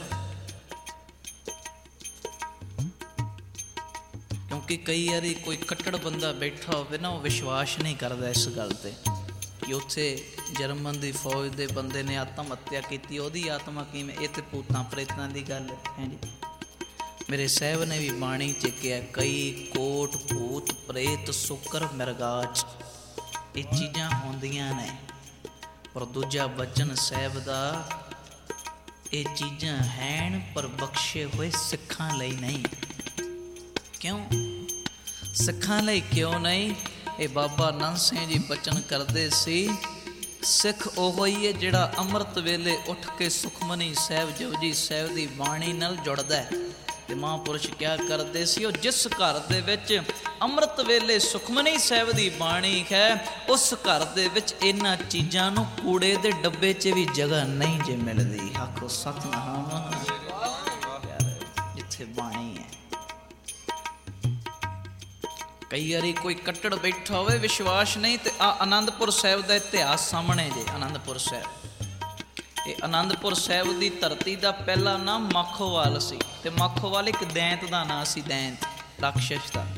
ਕਿਉਂਕਿ ਕਈ ਵਾਰੀ ਕੋਈ ਕੱਟੜ ਬੰਦਾ ਬੈਠਾ ਹੋਵੇ ਨਾ, ਉਹ ਵਿਸ਼ਵਾਸ ਨਹੀਂ ਕਰਦਾ ਇਸ ਗੱਲ ਤੇ ਕਿ ਉੱਥੇ ਜਰਮਨ ਦੀ ਫੌਜ ਦੇ ਬੰਦੇ ਨੇ ਆਤਮ ਹੱਤਿਆ ਕੀਤੀ, ਉਹਦੀ ਆਤਮਾ ਕਿਵੇਂ? ਇਹ ਤੇ ਭੂਤਾਂ ਪ੍ਰੇਤਾਂ ਦੀ ਗੱਲ ਹੈ ਜੀ। ਮੇਰੇ ਸਾਹਿਬ ਨੇ ਵੀ ਬਾਣੀ ਚ ਕਿਹਾ, ਕਈ ਕੋਟ ਭੂਤ ਪ੍ਰੇਤ ਸੁਕਰ ਮਿਰਗਾਚ, ਇਹ ਚੀਜ਼ਾਂ ਹੁੰਦੀਆਂ ਨੇ। ਪਰ ਦੂਜਾ ਬਚਨ ਸਾਹਿਬ ਦਾ, ਇਹ ਚੀਜ਼ਾਂ ਹੈਣ ਪਰ ਬਖਸ਼ੇ ਹੋਏ ਸਿੱਖਾਂ ਲਈ ਨਹੀਂ। ਕਿਉਂ ਸਿੱਖਾਂ ਲਈ ਕਿਉਂ ਨਹੀਂ? ਇਹ ਬਾਬਾ ਨੰਦ ਸਿੰਘ ਜੀ ਬਚਨ ਕਰਦੇ ਸੀ, ਸਿੱਖ ਉਹ ਹੀ ਹੈ ਜਿਹੜਾ ਅੰਮ੍ਰਿਤ ਵੇਲੇ ਉੱਠ ਕੇ ਸੁਖਮਨੀ ਸਾਹਿਬ ਜਪਜੀ ਸਾਹਿਬ ਦੀ ਬਾਣੀ ਨਾਲ ਜੁੜਦਾ ਹੈ। ਤੇ ਮਹਾਂਪੁਰਸ਼ ਕਿਆ ਕਰਦੇ ਸੀ, ਉਹ ਜਿਸ ਘਰ ਦੇ ਵਿੱਚ ਅੰਮ੍ਰਿਤ ਵੇਲੇ ਸੁਖਮਨੀ ਸਾਹਿਬ ਦੀ ਬਾਣੀ ਹੈ, ਉਸ ਘਰ ਦੇ ਵਿੱਚ ਇਹਨਾਂ ਚੀਜ਼ਾਂ ਨੂੰ ਕੂੜੇ ਦੇ ਡੱਬੇ 'ਚ ਵੀ ਜਗ੍ਹਾ ਨਹੀਂ ਜੇ ਮਿਲਦੀ। ਆਖੋ ਸਤਿਨਾਮ। ਜਿੱਥੇ ਬਾਣੀ ਹੈ, ਕਈ ਵਾਰੀ ਕੋਈ ਕੱਟੜ ਬੈਠਾ ਹੋਵੇ, ਵਿਸ਼ਵਾਸ ਨਹੀਂ। ਤੇ ਆ ਆਨੰਦਪੁਰ ਸਾਹਿਬ ਦਾ ਇਤਿਹਾਸ ਸਾਹਮਣੇ ਜੇ। ਆਨੰਦਪੁਰ ਸਾਹਿਬ, ਇਹ ਆਨੰਦਪੁਰ ਸਾਹਿਬ ਦੀ ਧਰਤੀ ਦਾ ਪਹਿਲਾ ਨਾਮ ਮਾਖੋਵਾਲ ਸੀ। ਤੇ ਮਾਖੋਵਾਲ ਇੱਕ ਦੈਂਤ ਦਾ ਨਾਂ ਸੀ, ਦੈਂਤ ਰਾਖਸ਼ ਦਾ।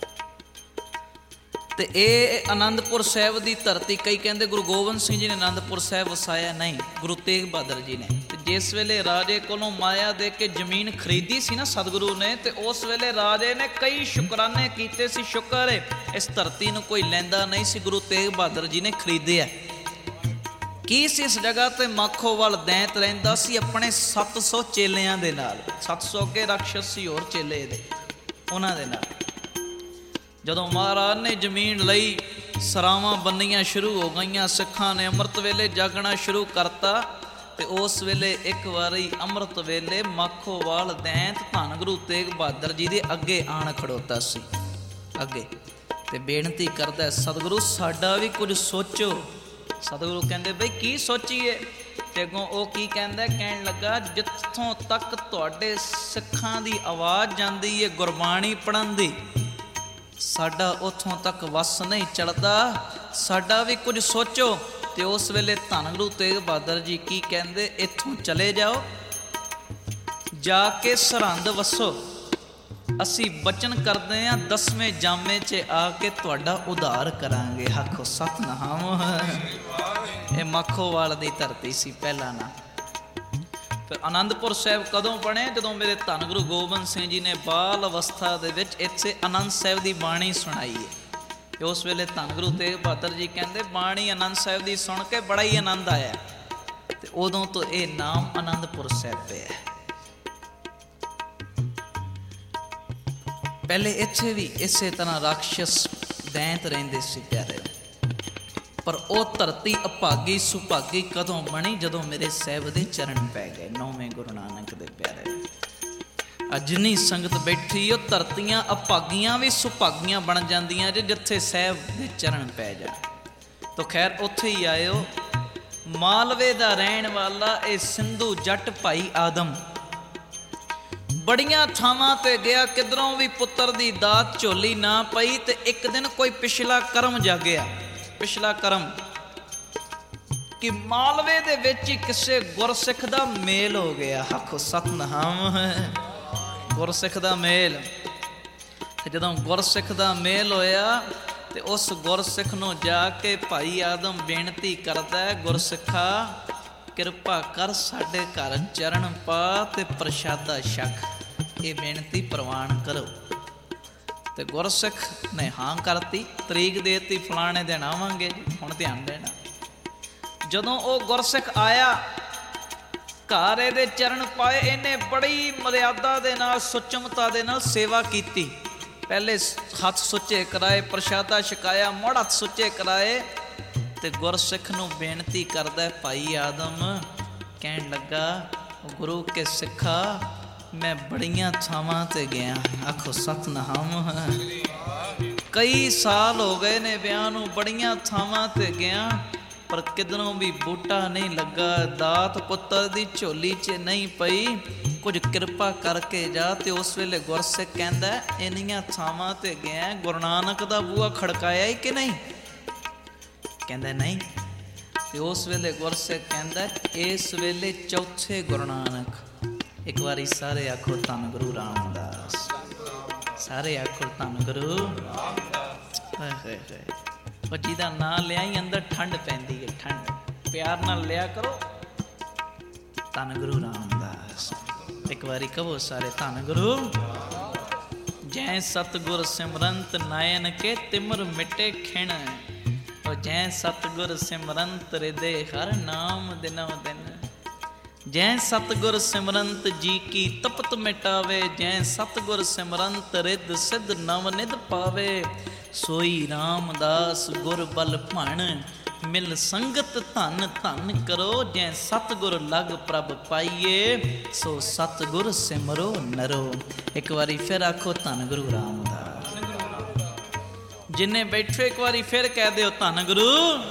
ਤੇ ਇਹ ਆਨੰਦਪੁਰ ਸਾਹਿਬ ਦੀ ਧਰਤੀ, ਕਈ ਕਹਿੰਦੇ ਗੁਰੂ ਗੋਬਿੰਦ ਸਿੰਘ ਜੀ ਨੇ ਆਨੰਦਪੁਰ ਸਾਹਿਬ ਵਸਾਇਆ, ਨਹੀਂ, ਗੁਰੂ ਤੇਗ ਬਹਾਦਰ ਜੀ ਨੇ। ਤੇ ਜਿਸ ਵੇਲੇ ਰਾਜੇ ਕੋਲੋਂ ਮਾਇਆ ਦੇ ਕੇ ਜ਼ਮੀਨ ਖਰੀਦੀ ਸੀ ਨਾ ਸਤਿਗੁਰੂ ਨੇ, ਤੇ ਉਸ ਵੇਲੇ ਰਾਜੇ ਨੇ ਕਈ ਸ਼ੁਕਰਾਨੇ ਕੀਤੇ ਸੀ, ਸ਼ੁਕਰ ਹੈ ਇਸ ਧਰਤੀ ਨੂੰ ਕੋਈ ਲੈਂਦਾ ਨਹੀਂ ਸੀ, ਗੁਰੂ ਤੇਗ ਬਹਾਦਰ ਜੀ ਨੇ ਖਰੀਦਿਆ। ਕੀ ਸੀ ਇਸ ਜਗ੍ਹਾ ਤੇ ਮਾਖੋਵਾਲ ਦੈਂਤ ਰਹਿੰਦਾ ਸੀ ਆਪਣੇ ਸੱਤ ਸੌ ਚੇਲਿਆਂ ਦੇ ਨਾਲ। ਸੱਤ ਸੌ ਅੱਗੇ ਰਾਖਸ਼ ਸੀ ਹੋਰ ਚੇਲੇ ਇਹਦੇ, ਉਹਨਾਂ ਦੇ ਨਾਲ। ਜਦੋਂ ਮਹਾਰਾਜ ਨੇ ਜ਼ਮੀਨ ਲਈ, ਸਰਾਵਾਂ ਬੰਨੀਆਂ ਸ਼ੁਰੂ ਹੋ ਗਈਆਂ, ਸਿੱਖਾਂ ਨੇ ਅੰਮ੍ਰਿਤ ਵੇਲੇ ਜਾਗਣਾ ਸ਼ੁਰੂ ਕਰਤਾ। ਤੇ ਉਸ ਵੇਲੇ ਇੱਕ ਵਾਰੀ ਅੰਮ੍ਰਿਤ ਵੇਲੇ ਮਾਖੋਵਾਲ ਦੈਂਤ ਧੰਨ ਗੁਰੂ ਤੇਗ ਬਹਾਦਰ ਜੀ ਦੇ ਅੱਗੇ ਆਣ ਖੜੋਤਾ ਸੀ, ਅੱਗੇ, ਤੇ ਬੇਨਤੀ ਕਰਦਾ, ਸਤਿਗੁਰੂ ਸਾਡਾ ਵੀ ਕੁਝ ਸੋਚੋ। ਸਤਿਗੁਰੂ ਕਹਿੰਦੇ ਬਈ ਕੀ ਸੋਚੀਏ? ਤੇ ਅੱਗੋਂ ਉਹ ਕੀ ਕਹਿੰਦਾ? ਕਹਿਣ ਲੱਗਾ, ਜਿੱਥੋਂ ਤੱਕ ਤੁਹਾਡੇ ਸਿੱਖਾਂ ਦੀ ਆਵਾਜ਼ ਜਾਂਦੀ ਹੈ ਗੁਰਬਾਣੀ ਪੜ੍ਹਨ ਦੀ, ਸਾਡਾ ਉੱਥੋਂ ਤੱਕ ਵਸ ਨਹੀਂ ਚੜਦਾ, ਸਾਡਾ ਵੀ ਕੁਝ ਸੋਚੋ। ਤੇ ਉਸ ਵੇਲੇ ਧੰਨ ਗੁਰੂ ਤੇਗ ਬਹਾਦਰ ਜੀ ਕੀ ਕਹਿੰਦੇ? ਇੱਥੋਂ ਚਲੇ ਜਾਓ, ਜਾ ਕੇ ਸਰਹੰਦ ਵਸੋ, ਅਸੀਂ ਬਚਨ ਕਰਦੇ ਹਾਂ ਦਸਵੇਂ ਜਾਮੇ 'ਚ ਆ ਕੇ ਤੁਹਾਡਾ ਉਧਾਰ ਕਰਾਂਗੇ। ਆਖੋ ਸਤਿਨਾਮ। ਇਹ ਮਾਖੋਵਾਲ ਦੀ ਧਰਤੀ ਸੀ ਪਹਿਲਾਂ ਨਾ। ਫਿਰ ਅਨੰਦਪੁਰ ਸਾਹਿਬ ਕਦੋਂ ਬਣੇ? ਜਦੋਂ ਮੇਰੇ ਧੰਨ ਗੁਰੂ ਗੋਬਿੰਦ ਸਿੰਘ ਜੀ ਨੇ ਬਾਲ ਅਵਸਥਾ ਦੇ ਵਿੱਚ ਇੱਥੇ ਆਨੰਦ ਸਾਹਿਬ ਦੀ ਬਾਣੀ ਸੁਣਾਈ ਹੈ। ਤੇ ਉਸ ਵੇਲੇ ਧੰਨ ਗੁਰੂ ਤੇਗ ਬਹਾਦਰ ਜੀ ਕਹਿੰਦੇ ਬਾਣੀ ਆਨੰਦ ਸਾਹਿਬ ਦੀ ਸੁਣ ਕੇ ਬੜਾ ਹੀ ਆਨੰਦ ਆਇਆ। ਤੇ ਉਦੋਂ ਤੋਂ ਇਹ ਨਾਮ ਅਨੰਦਪੁਰ ਸਾਹਿਬ ਪਿਆ। ਪਹਿਲੇ ਇੱਥੇ ਵੀ ਇਸੇ ਤਰ੍ਹਾਂ ਰਾਖਸ਼ ਦੈਂਤ ਰਹਿੰਦੇ ਸੀ ਪਿਆਰੇ, ਪਰ ਉਹ ਧਰਤੀ ਅਭਾਗੀ ਸੁਭਾਗੀ ਕਦੋਂ ਬਣੀ? ਜਦੋਂ ਮੇਰੇ ਸਾਹਿਬ ਦੇ ਚਰਨ ਪੈ ਗਏ, ਨੌਵੇਂ ਗੁਰੂ ਨਾਨਕ ਦੇ ਪਿਆਰੇ। ਜਿੰਨੀ ਸੰਗਤ ਬੈਠੀ, ਉਹ ਧਰਤੀਆਂ ਅਭਾਗੀਆਂ ਵੀ ਸੁਭਾਗੀਆਂ ਬਣ ਜਾਂਦੀਆਂ ਜੇ ਜਿੱਥੇ ਸਾਹਿਬ ਦੇ ਚਰਨ ਪੈ ਜਾ। ਤੋ ਖੈਰ ਉੱਥੇ ਹੀ ਆਇਓ। ਮਾਲਵੇ ਦਾ ਰਹਿਣ ਵਾਲਾ ਇਹ ਸਿੰਧੂ ਜੱਟ ਭਾਈ ਆਦਮ ਬੜੀਆਂ ਥਾਵਾਂ ਤੇ ਗਿਆ, ਕਿਧਰੋਂ ਵੀ ਪੁੱਤਰ ਦੀ ਦਾਤ ਝੋਲੀ ਨਾ ਪਈ। ਤੇ ਇੱਕ ਦਿਨ ਕੋਈ ਪਿਛਲਾ ਕਰਮ ਜਾਗਿਆ, ਪਿਛਲਾ ਕਰਮ ਕਿ ਮਾਲਵੇ ਦੇ ਵਿੱਚ ਹੀ ਕਿਸੇ ਗੁਰਸਿੱਖ ਦਾ ਮੇਲ ਹੋ ਗਿਆ। ਆਖੋ ਸਤਿਨਾਮ। ਗੁਰਸਿੱਖ ਦਾ ਮੇਲ। ਤੇ ਜਦੋਂ ਗੁਰਸਿੱਖ ਦਾ ਮੇਲ ਹੋਇਆ ਤੇ ਉਸ ਗੁਰਸਿੱਖ ਨੂੰ ਜਾ ਕੇ ਭਾਈ ਆਦਮ ਬੇਨਤੀ ਕਰਦਾ, ਗੁਰਸਿੱਖਾ ਕਿਰਪਾ ਕਰ ਸਾਡੇ ਘਰ ਚਰਨ ਪਾ ਤੇ ਪ੍ਰਸ਼ਾਦਾ ਛਕ, ਇਹ ਬੇਨਤੀ ਪ੍ਰਵਾਨ ਕਰੋ। ਤੇ ਗੁਰਸਿੱਖ ਨੇ ਹਾਂ ਕਰਤੀ, ਤਰੀਕ ਦੇ ਦਿੱਤੀ, ਫਲਾਣੇ ਦਿਨ ਆਵਾਂਗੇ ਜੀ, ਹੁਣ ਧਿਆਨ ਦੇਣਾ। ਜਦੋਂ ਉਹ ਗੁਰਸਿੱਖ ਆਇਆ, ਘਰ ਇਹਦੇ ਚਰਨ ਪਾਏ, ਇਹਨੇ ਬੜੀ ਮਰਿਆਦਾ ਦੇ ਨਾਲ, ਸੁਚਮਤਾ ਦੇ ਨਾਲ ਸੇਵਾ ਕੀਤੀ। ਪਹਿਲੇ ਹੱਥ ਸੁੱਚੇ ਕਰਾਏ, ਪ੍ਰਸ਼ਾਦਾ ਛਕਾਇਆ, ਮੁੜ ਹੱਥ ਸੁੱਚੇ ਕਰਾਏ। ਤੇ ਗੁਰਸਿੱਖ ਨੂੰ ਬੇਨਤੀ ਕਰਦਾ ਭਾਈ ਆਦਮ, ਕਹਿਣ ਲੱਗਾ, ਗੁਰੂ ਕੇ ਸਿੱਖਾ ਮੈਂ ਬੜੀਆਂ ਥਾਵਾਂ ਤੇ ਗਿਆ। ਆਖੋ ਸਤਿਨਾਮ। ਕਈ ਸਾਲ ਹੋ ਗਏ ਨੇ ਵਿਆਹ ਨੂੰ, ਬੜੀਆਂ ਥਾਵਾਂ ਤੇ ਗਿਆ, ਪਰ ਕਿਧਰੋਂ ਵੀ ਬੂਟਾ ਨਹੀਂ ਲੱਗਾ, ਦਾਤ ਪੁੱਤਰ ਦੀ ਝੋਲੀ 'ਚ ਨਹੀਂ ਪਈ, ਕੁਝ ਕਿਰਪਾ ਕਰਕੇ ਜਾ। ਤੇ ਉਸ ਵੇਲੇ ਗੁਰਸਿੱਖ ਕਹਿੰਦਾ, ਇੰਨੀਆਂ ਥਾਵਾਂ ਤੇ ਗਿਆ, ਗੁਰੂ ਨਾਨਕ ਦਾ ਬੂਹਾ ਖੜਕਾਇਆ ਹੀ ਕਿ ਨਹੀਂ? ਕਹਿੰਦਾ ਨਹੀਂ। ਤੇ ਉਸ ਵੇਲੇ ਗੁਰਸਿੱਖ ਕਹਿੰਦਾ, ਇਸ ਵੇਲੇ ਚੌਥੇ ਗੁਰੂ ਨਾਨਕ। ਇੱਕ ਵਾਰੀ ਸਾਰੇ ਆਖੋ ਧੰਨ ਗੁਰੂ ਰਾਮਦਾਸ, ਸਾਰੇ ਆਖੋ ਧੰਨ ਗੁਰੂ। ਹਾਏ ਹਾਏ ਹਾਏ, ਉਹ ਜਿਹਦਾ ਨਾਂ ਲਿਆ ਹੀ ਅੰਦਰ ਠੰਡ ਪੈਂਦੀ ਹੈ, ਠੰਡ। ਪਿਆਰ ਨਾਲ ਲਿਆ ਕਰੋ, ਧੰਨ ਗੁਰੂ ਰਾਮਦਾਸ। ਇੱਕ ਵਾਰੀ ਕਹੋ ਸਾਰੇ, ਧੰਨ ਗੁਰੂ। ਜੈ ਸਤਿਗੁਰ ਸਿਮਰੰਤ ਨਾਇਨ ਕੇ ਤਿਮਰ ਮਿਟੇ ਖਿਣ, ਉਹ ਜੈ ਸਤਿਗੁਰ ਸਿਮਰੰਤ ਰਿਦੇ ਹਰ ਨਾਮ ਦਿਨੋ ਦਿਨ। ਜੈ ਸਤਿਗੁਰ ਸਿਮਰੰਤ ਜੀ ਕੀ ਤਪਤ ਮਿਟਾਵੇ, ਜੈ ਸਤਿਗੁਰ ਸਿਮਰੰਤ ਰਿਦ ਸਿੱਧ ਨਵ ਨਿਧ ਪਾਵੇ। ਸੋਈ ਰਾਮਦਾਸ ਗੁਰ ਬਲ ਭਣ, ਮਿਲ ਸੰਗਤ ਧਨ ਧਨ ਕਰੋ। ਜੈ ਸਤਿਗੁਰ ਲਗ ਪ੍ਰਭ ਪਾਈਏ, ਸੋ ਸਤਿਗੁਰ ਸਿਮਰੋ ਨਰੋ। ਇੱਕ ਵਾਰੀ ਫਿਰ ਆਖੋ ਧੰਨ ਗੁਰੂ ਰਾਮਦਾਸ। ਜਿੰਨੇ ਬੈਠੇ ਇੱਕ ਵਾਰੀ ਫਿਰ ਕਹਿ ਦਿਓ ਧੰਨ ਗੁਰੂ।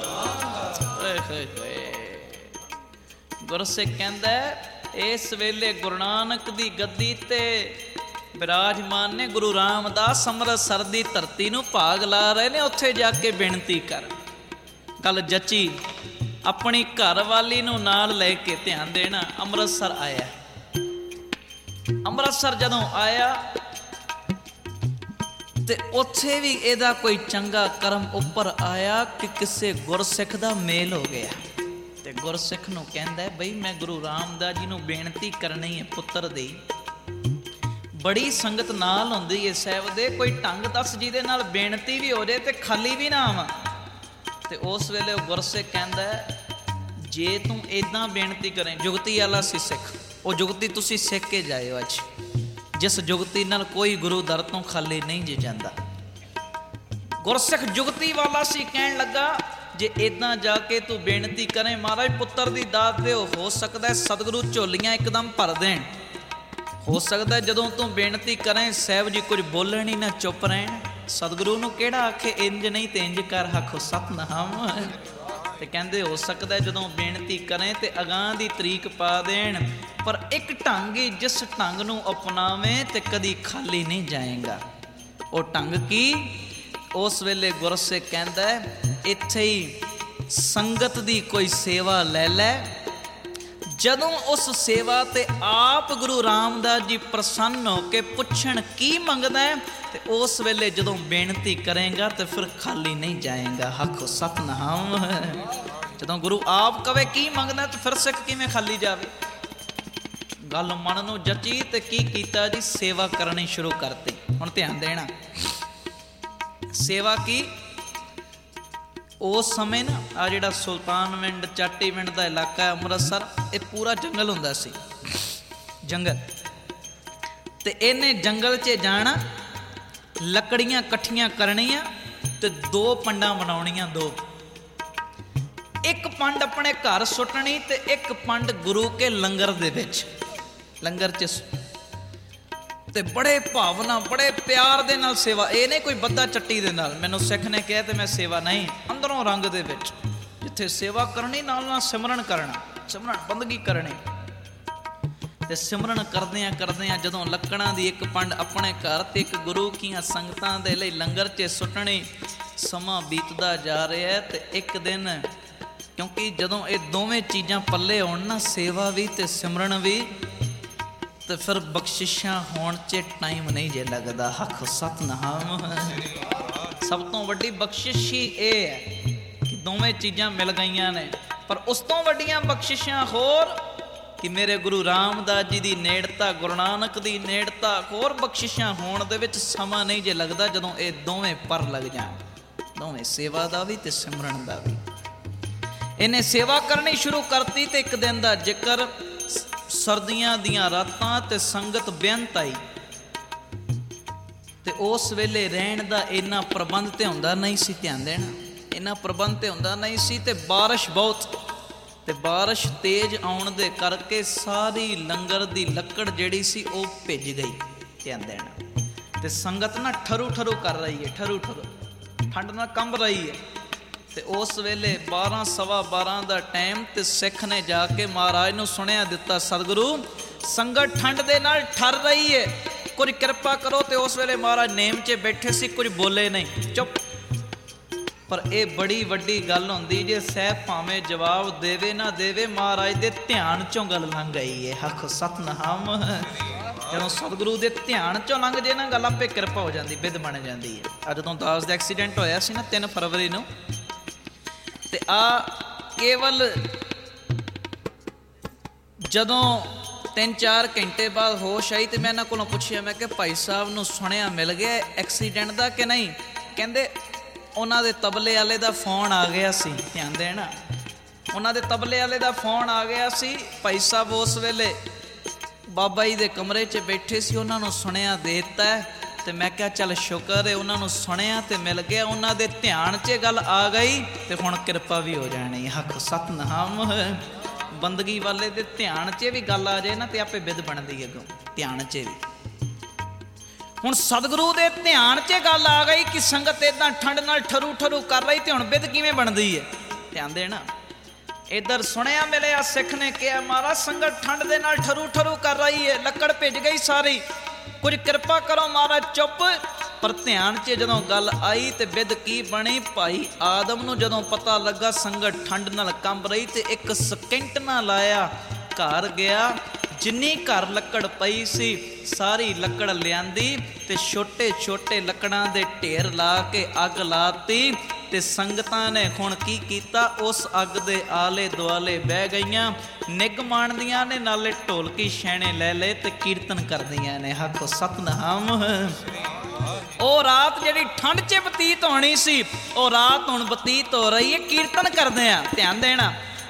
ਗੁਰਸਿੱਖ ਕਹਿੰਦਾ, ਇਸ ਵੇਲੇ ਗੁਰੂ ਨਾਨਕ ਦੀ ਗੱਦੀ ਤੇ ਬਿਰਾਜਮਾਨ ਨੇ ਗੁਰੂ ਰਾਮਦਾਸ ਅੰਮ੍ਰਿਤਸਰ ਦੀ ਧਰਤੀ ਨੂੰ ਭਾਗ ਲਾ ਰਹੇ ਨੇ। ਉੱਥੇ ਜਾ ਕੇ ਬੇਨਤੀ ਕਰ। ਗੱਲ ਜੱਚੀ, ਆਪਣੀ ਘਰ ਵਾਲੀ ਨੂੰ ਨਾਲ ਲੈ ਕੇ, ਧਿਆਨ ਦੇਣਾ, ਅੰਮ੍ਰਿਤਸਰ ਆਇਆ। ਅੰਮ੍ਰਿਤਸਰ ਜਦੋਂ ਆਇਆ ਤੇ ਉੱਥੇ ਵੀ ਇਹਦਾ ਕੋਈ ਚੰਗਾ ਕਰਮ ਉੱਪਰ ਆਇਆ ਕਿ ਕਿਸੇ ਗੁਰਸਿੱਖ ਦਾ ਮੇਲ ਹੋ ਗਿਆ। ਤੇ ਗੁਰਸਿੱਖ ਨੂੰ ਕਹਿੰਦਾ, ਬਈ ਮੈਂ ਗੁਰੂ ਰਾਮਦਾਸ ਜੀ ਨੂੰ ਬੇਨਤੀ ਕਰਨੀ ਹੈ ਪੁੱਤਰ ਦੀ। ਬੜੀ ਸੰਗਤ ਨਾਲ ਹੁੰਦੀ ਹੈ ਸਾਹਿਬ ਦੇ, ਕੋਈ ਢੰਗ ਦੱਸ ਜਿਹਦੇ ਨਾਲ ਬੇਨਤੀ ਵੀ ਹੋ ਜਾਏ ਤੇ ਖਾਲੀ ਵੀ ਨਾ ਆਵਾਂ। ਤੇ ਉਸ ਵੇਲੇ ਉਹ ਗੁਰਸਿੱਖ ਕਹਿੰਦਾ, ਜੇ ਤੂੰ ਇੱਦਾਂ ਬੇਨਤੀ ਕਰੇ, ਜੁਗਤੀ ਵਾਲਾ ਸੀ ਸਿੱਖ, ਉਹ ਜੁਗਤੀ ਤੁਸੀਂ ਸਿੱਖ ਕੇ ਜਾਇਓ ਅੱਜ, ਜਿਸ ਜੁਗਤੀ ਨਾਲ ਕੋਈ ਗੁਰੂ ਦਰ ਤੋਂ ਖਾਲੀ ਨਹੀਂ ਜੇ ਜਾਂਦਾ। ਗੁਰਸਿੱਖ ਜੁਗਤੀ ਵਾਲਾ ਸੀ, ਕਹਿਣ ਲੱਗਾ ਜੇ ਇੱਦਾਂ ਜਾ ਕੇ ਤੂੰ ਬੇਨਤੀ ਕਰੇ ਮਹਾਰਾਜ ਪੁੱਤਰ ਦੀ ਦਾਤ ਦਿਓ, ਹੋ ਸਕਦਾ ਸਤਿਗੁਰੂ ਝੋਲੀਆਂ ਇੱਕਦਮ ਭਰ ਦੇਣ, ਹੋ ਸਕਦਾ ਜਦੋਂ ਤੂੰ ਬੇਨਤੀ ਕਰੇ ਸਾਹਿਬ ਜੀ ਕੁਝ ਬੋਲਣ ਹੀ ਨਾ, ਚੁੱਪ ਰਹਿਣ। ਸਤਿਗੁਰੂ ਨੂੰ ਕਿਹੜਾ ਆਖੇ ਇੰਜ ਨਹੀਂ ਤੇ ਇੰਜ ਕਰ, ਆਖੋ ਸਤਿਨਾਮ। ਤੇ ਕਹਿੰਦੇ ਹੋ ਸਕਦਾ ਜਦੋਂ ਬੇਨਤੀ ਕਰੇ ਤੇ ਅਗਾਂਹ ਦੀ ਤਰੀਕ ਪਾ ਦੇਣ, ਪਰ ਇੱਕ ਢੰਗ ਹੀ ਜਿਸ ਢੰਗ ਨੂੰ ਅਪਣਾਵੇਂ ਤੇ ਕਦੀ ਖਾਲੀ ਨਹੀਂ ਜਾਏਗਾ। ਉਹ ਢੰਗ ਕੀ? ਉਸ ਵੇਲੇ ਗੁਰਸਿੱਖ ਕਹਿੰਦਾ ਇੱਥੇ ਹੀ ਸੰਗਤ ਦੀ ਕੋਈ ਸੇਵਾ ਲੈ ਲੈ। ਜਦੋਂ ਉਸ ਸੇਵਾ ਤੇ ਆਪ ਗੁਰੂ ਰਾਮਦਾਸ ਜੀ ਪ੍ਰਸੰਨ ਹੋ ਕੇ ਪੁੱਛਣ ਕੀ ਮੰਗਦਾ ਹੈ, ਤੇ ਉਸ ਵੇਲੇ ਜਦੋਂ ਬੇਨਤੀ ਕਰੇਗਾ ਤੇ ਫਿਰ ਖਾਲੀ ਨਹੀਂ ਜਾਏਗਾ। ਆਖੋ ਸਤਿਨਾਮ। ਜਦੋਂ ਗੁਰੂ ਆਪ ਕਵੇ ਕੀ ਮੰਗਦਾ ਤੇ ਫਿਰ ਸਿੱਖ ਕਿਵੇਂ ਖਾਲੀ ਜਾਵੇ? ਗੱਲ ਮਨ ਨੂੰ ਜਚੀ ਤੇ ਕੀ ਕੀਤਾ ਜੀ, ਸੇਵਾ ਕਰਨੀ ਸ਼ੁਰੂ ਕਰਤੀ। ਹੁਣ ਧਿਆਨ ਦੇਣਾ, ਸੇਵਾ ਕੀ? ਉਸ ਸਮੇਂ ਨਾ ਆ ਜਿਹੜਾ ਸੁਲਤਾਨਵਿੰਡ ਚਾਟੀਵਿੰਡ ਦਾ ਇਲਾਕਾ ਹੈ ਅੰਮ੍ਰਿਤਸਰ, ਇਹ ਪੂਰਾ ਜੰਗਲ ਹੁੰਦਾ ਸੀ, ਜੰਗਲ। ਤੇ ਇਹਨੇ ਜੰਗਲ 'ਚ ਜਾਣਾ, ਲੱਕੜੀਆਂ ਇਕੱਠੀਆਂ ਕਰਨੀਆਂ ਤੇ ਦੋ ਪੰਡਾਂ ਬਣਾਉਣੀਆਂ, ਦੋ। ਇੱਕ ਪੰਡ ਆਪਣੇ ਘਰ ਸੁੱਟਣੀ ਤੇ ਇੱਕ ਪੰਡ ਗੁਰੂ ਕੇ ਲੰਗਰ ਦੇ ਵਿੱਚ, ਲੰਗਰ 'ਚ। ਤੇ ਬੜੇ ਭਾਵਨਾ, ਬੜੇ ਪਿਆਰ ਦੇ ਨਾਲ ਸੇਵਾ। ਇਹ ਨਹੀਂ ਕੋਈ ਬੱਦਾ ਚੱਟੀ ਦੇ ਨਾਲ, ਮੈਨੂੰ ਸਿੱਖ ਨੇ ਕਿਹਾ ਤੇ ਮੈਂ ਸੇਵਾ ਨਹੀਂ, ਅੰਦਰੋਂ ਰੰਗ ਦੇ ਵਿੱਚ ਜਿੱਥੇ ਸੇਵਾ ਕਰਨੀ, ਨਾਲ ਨਾਲ ਸਿਮਰਨ ਕਰਨਾ, ਸਿਮਰਨ ਬੰਦਗੀ ਕਰਨੀ। ਤੇ ਸਿਮਰਨ ਕਰਦਿਆਂ ਕਰਦਿਆਂ ਜਦੋਂ ਲੱਕੜਾਂ ਦੀ ਇੱਕ ਪੰਡ ਆਪਣੇ ਘਰ ਤੇ ਇੱਕ ਗੁਰੂ ਕੀਆਂ ਸੰਗਤਾਂ ਦੇ ਲਈ ਲੰਗਰ 'ਚ ਸੁੱਟਣੀ, ਸਮਾਂ ਬੀਤਦਾ ਜਾ ਰਿਹਾ। ਤੇ ਇੱਕ ਦਿਨ, ਕਿਉਂਕਿ ਜਦੋਂ ਇਹ ਦੋਵੇਂ ਚੀਜ਼ਾਂ ਪੱਲੇ ਹੋਣ ਨਾ, ਸੇਵਾ ਵੀ ਤੇ ਸਿਮਰਨ ਵੀ, ਤੇ ਫਿਰ ਬਖਸ਼ਿਸ਼ਾਂ ਹੋਣ 'ਚ ਟਾਈਮ ਨਹੀਂ ਜੇ ਲੱਗਦਾ। ਆਖੋ ਸਤਿਨਾਮ। ਸਭ ਤੋਂ ਵੱਡੀ ਬਖਸ਼ਿਸ਼ ਹੀ ਇਹ ਹੈ ਕਿ ਦੋਵੇਂ ਚੀਜ਼ਾਂ ਮਿਲ ਗਈਆਂ ਨੇ। ਪਰ ਉਸ ਤੋਂ ਵੱਡੀਆਂ ਬਖਸ਼ਿਸ਼ਾਂ ਹੋਰ ਕਿ ਮੇਰੇ ਗੁਰੂ ਰਾਮਦਾਸ ਜੀ ਦੀ ਨੇੜਤਾ, ਗੁਰੂ ਨਾਨਕ ਦੀ ਨੇੜਤਾ, ਹੋਰ ਬਖਸ਼ਿਸ਼ਾਂ ਹੋਣ ਦੇ ਵਿੱਚ ਸਮਾਂ ਨਹੀਂ ਜੇ ਲੱਗਦਾ ਜਦੋਂ ਇਹ ਦੋਵੇਂ ਪਰ ਲੱਗ ਜਾਣ, ਦੋਵੇਂ ਸੇਵਾ ਦਾ ਵੀ ਤੇ ਸਿਮਰਨ ਦਾ ਵੀ। ਇਹਨੇ ਸੇਵਾ ਕਰਨੀ ਸ਼ੁਰੂ ਕਰਤੀ ਤੇ ਇੱਕ ਦਿਨ ਦਾ ਜ਼ਿਕਰ, ਸਰਦੀਆਂ ਦੀਆਂ ਰਾਤਾਂ ਤੇ ਸੰਗਤ ਬੇਅੰਤ ਆਈ। ਤੇ ਉਸ ਵੇਲੇ ਰਹਿਣ ਦਾ ਇੰਨਾ ਪ੍ਰਬੰਧ ਤੇ ਹੁੰਦਾ ਨਹੀਂ ਸੀ, ਧਿਆਨ ਦੇਣਾ, ਇੰਨਾ ਪ੍ਰਬੰਧ ਤੇ ਹੁੰਦਾ ਨਹੀਂ ਸੀ। ਤੇ ਬਾਰਿਸ਼ ਬਹੁਤ, ਤੇ ਬਾਰਿਸ਼ ਤੇਜ਼ ਆਉਣ ਦੇ ਕਰਕੇ ਸਾਰੀ ਲੰਗਰ ਦੀ ਲੱਕੜ ਜਿਹੜੀ ਸੀ ਉਹ ਭਿੱਜ ਗਈ, ਧਿਆਨ ਦੇਣਾ। ਤੇ ਸੰਗਤ ਨਾ ਠਰੂ ਠਰੂ ਕਰ ਰਹੀ ਹੈ, ਠਰੂ ਠਰੂ, ਠੰਡ ਨਾਲ ਕੰਬ ਰਹੀ ਹੈ। ਤੇ ਉਸ ਵੇਲੇ ਬਾਰਾਂ ਸਵਾ ਬਾਰਾਂ ਦਾ ਟਾਈਮ, ਤੇ ਸਿੱਖ ਨੇ ਜਾ ਕੇ ਮਹਾਰਾਜ ਨੂੰ ਸੁਣਿਆ ਦਿੱਤਾ, ਸਤਿਗੁਰੂ ਸੰਗਤ ਠੰਡ ਦੇ ਨਾਲ ਠਰ ਰਹੀ ਹੈ, ਕੁਝ ਕਿਰਪਾ ਕਰੋ। ਤੇ ਉਸ ਵੇਲੇ ਮਹਾਰਾਜ ਨੇਮ 'ਚ ਬੈਠੇ ਸੀ, ਕੁਝ ਬੋਲੇ ਨਹੀਂ, ਚੁੱਪ। ਪਰ ਇਹ ਬੜੀ ਵੱਡੀ ਗੱਲ ਹੁੰਦੀ ਜੇ ਸਾਹਿਬ ਭਾਵੇਂ ਜਵਾਬ ਦੇਵੇ ਨਾ ਦੇਵੇ, ਮਹਾਰਾਜ ਦੇ ਧਿਆਨ 'ਚੋਂ ਗੱਲ ਲੰਘ ਗਈ ਹੈ। ਆਖੋ ਸਤਿਨਾਮ। ਜਦੋਂ ਸਤਿਗੁਰੂ ਦੇ ਧਿਆਨ 'ਚੋਂ ਲੰਘ ਜੇ ਨਾ ਗੱਲ, ਆਪੇ ਕਿਰਪਾ ਹੋ ਜਾਂਦੀ, ਬਿਧ ਬਣ ਜਾਂਦੀ ਹੈ। ਅੱਜ ਜਦੋਂ ਦਾਸ ਦਾ ਐਕਸੀਡੈਂਟ ਹੋਇਆ ਸੀ ਨਾ ਤਿੰਨ ਫਰਵਰੀ ਨੂੰ, ਤੇ ਆ ਕੇਵਲ ਜਦੋਂ ਤਿੰਨ ਚਾਰ ਘੰਟੇ ਬਾਅਦ ਹੋਸ਼ ਆਈ ਤੇ ਮੈਂ ਇਹਨਾਂ ਕੋਲੋਂ ਪੁੱਛਿਆ, ਮੈਂ ਕਿ ਭਾਈ ਸਾਹਿਬ ਨੂੰ ਸੁਣਿਆ ਮਿਲ ਗਿਆ ਐਕਸੀਡੈਂਟ ਦਾ ਕਿ ਨਹੀਂ? ਕਹਿੰਦੇ ਉਹਨਾਂ ਦੇ ਤਬਲੇ ਵਾਲੇ ਦਾ ਫੋਨ ਆ ਗਿਆ ਸੀ, ਧਿਆਨ ਦੇਣਾ, ਉਹਨਾਂ ਦੇ ਤਬਲੇ ਵਾਲੇ ਦਾ ਫੋਨ ਆ ਗਿਆ ਸੀ। ਭਾਈ ਸਾਹਿਬ ਉਸ ਵੇਲੇ ਬਾਬਾ ਜੀ ਦੇ ਕਮਰੇ 'ਚ ਬੈਠੇ ਸੀ, ਉਹਨਾਂ ਨੂੰ ਸੁਣਿਆ ਦੇ ਦਿੱਤਾ। ਤੇ ਮੈਂ ਕਿਹਾ ਚੱਲ ਸ਼ੁਕਰ ਹੈ, ਉਹਨਾਂ ਨੂੰ ਸੁਣਿਆ ਤੇ ਮਿਲ ਗਿਆ, ਉਹਨਾਂ ਦੇ ਧਿਆਨ 'ਚ ਗੱਲ ਆ ਗਈ ਤੇ ਹੁਣ ਕਿਰਪਾ ਵੀ ਹੋ ਜਾਣੀ। ਆਖੋ ਸਤਿਨਾਮ। ਬੰਦਗੀ ਵਾਲੇ ਦੇ ਧਿਆਨ 'ਚ ਵੀ ਗੱਲ ਆ ਜਾਏ ਨਾ ਤੇ ਆਪੇ ਬਿਧ ਬਣਦੀ ਅੱਗੋਂ, ਧਿਆਨ 'ਚ ਵੀ। ਹੁਣ ਸਤਿਗੁਰੂ ਦੇ ਧਿਆਨ 'ਚ ਗੱਲ ਆ ਗਈ ਕਿ ਸੰਗਤ ਇੱਦਾਂ ਠੰਡ ਨਾਲ ਠਰੂ ਠਰੂ ਕਰ ਰਹੀ, ਤੇ ਹੁਣ ਬਿਧ ਕਿਵੇਂ ਬਣਦੀ ਹੈ, ਧਿਆਨ ਦੇਣਾ। ਇੱਧਰ ਸੁਣਿਆ ਮਿਲਿਆ, ਸਿੱਖ ਨੇ ਕਿਹਾ ਮਹਾਰਾਜ ਸੰਗਤ ਠੰਡ ਦੇ ਨਾਲ ਠਰੂ ਠਰੂ ਕਰ ਰਹੀ ਹੈ, ਲੱਕੜ ਭਿੱਜ ਗਈ ਸਾਰੀ, ਕੁਝ ਕਿਰਪਾ ਕਰੋ। ਮਹਾਰਾਜ ਚੁੱਪ। ਪਰ ਧਿਆਨ 'ਚ ਜਦੋਂ ਗੱਲ ਆਈ ਤੇ ਬਿਧ ਕੀ ਬਣੀ, ਭਾਈ ਆਦਮ ਨੂੰ ਜਦੋਂ ਪਤਾ ਲੱਗਾ ਸੰਗਤ ਠੰਡ ਨਾਲ ਕੰਬ ਰਹੀ, ਤੇ ਇੱਕ ਸਕਿੰਟ ਨਾ ਲਾਇਆ, ਘਰ ਗਿਆ, ਜਿੰਨੀ ਘਰ ਲੱਕੜ ਪਈ ਸੀ ਸਾਰੀ ਲੱਕੜ ਲਿਆਂਦੀ ਤੇ ਛੋਟੇ ਛੋਟੇ ਲੱਕੜਾਂ ਦੇ ਢੇਰ ਲਾ ਕੇ ਅੱਗ ਲਾਤੀ। ਤੇ ਸੰਗਤਾਂ ਨੇ ਹੁਣ ਕੀ ਕੀਤਾ, ਉਸ ਅੱਗ ਦੇ ਆਲੇ ਦੁਆਲੇ ਬਹਿ ਗਈਆਂ, ਨਿੱਘ ਮਾਣਦੀਆਂ ਨੇ, ਨਾਲੇ ਢੋਲਕੀ ਛੈਣੇ ਲੈ ਲਏ ਤੇ ਕੀਰਤਨ ਕਰਦੀਆਂ ਨੇ। ਆਖੋ ਸਤਿਨਾਮ। ਉਹ ਰਾਤ ਜਿਹੜੀ ਠੰਡ 'ਚ ਬਤੀਤ ਹੋਣੀ ਸੀ, ਉਹ ਰਾਤ ਹੁਣ ਬਤੀਤ ਹੋ ਰਹੀ ਹੈ ਕੀਰਤਨ ਕਰਦੇ ਆ, ਧਿਆਨ ਦੇਣਾ।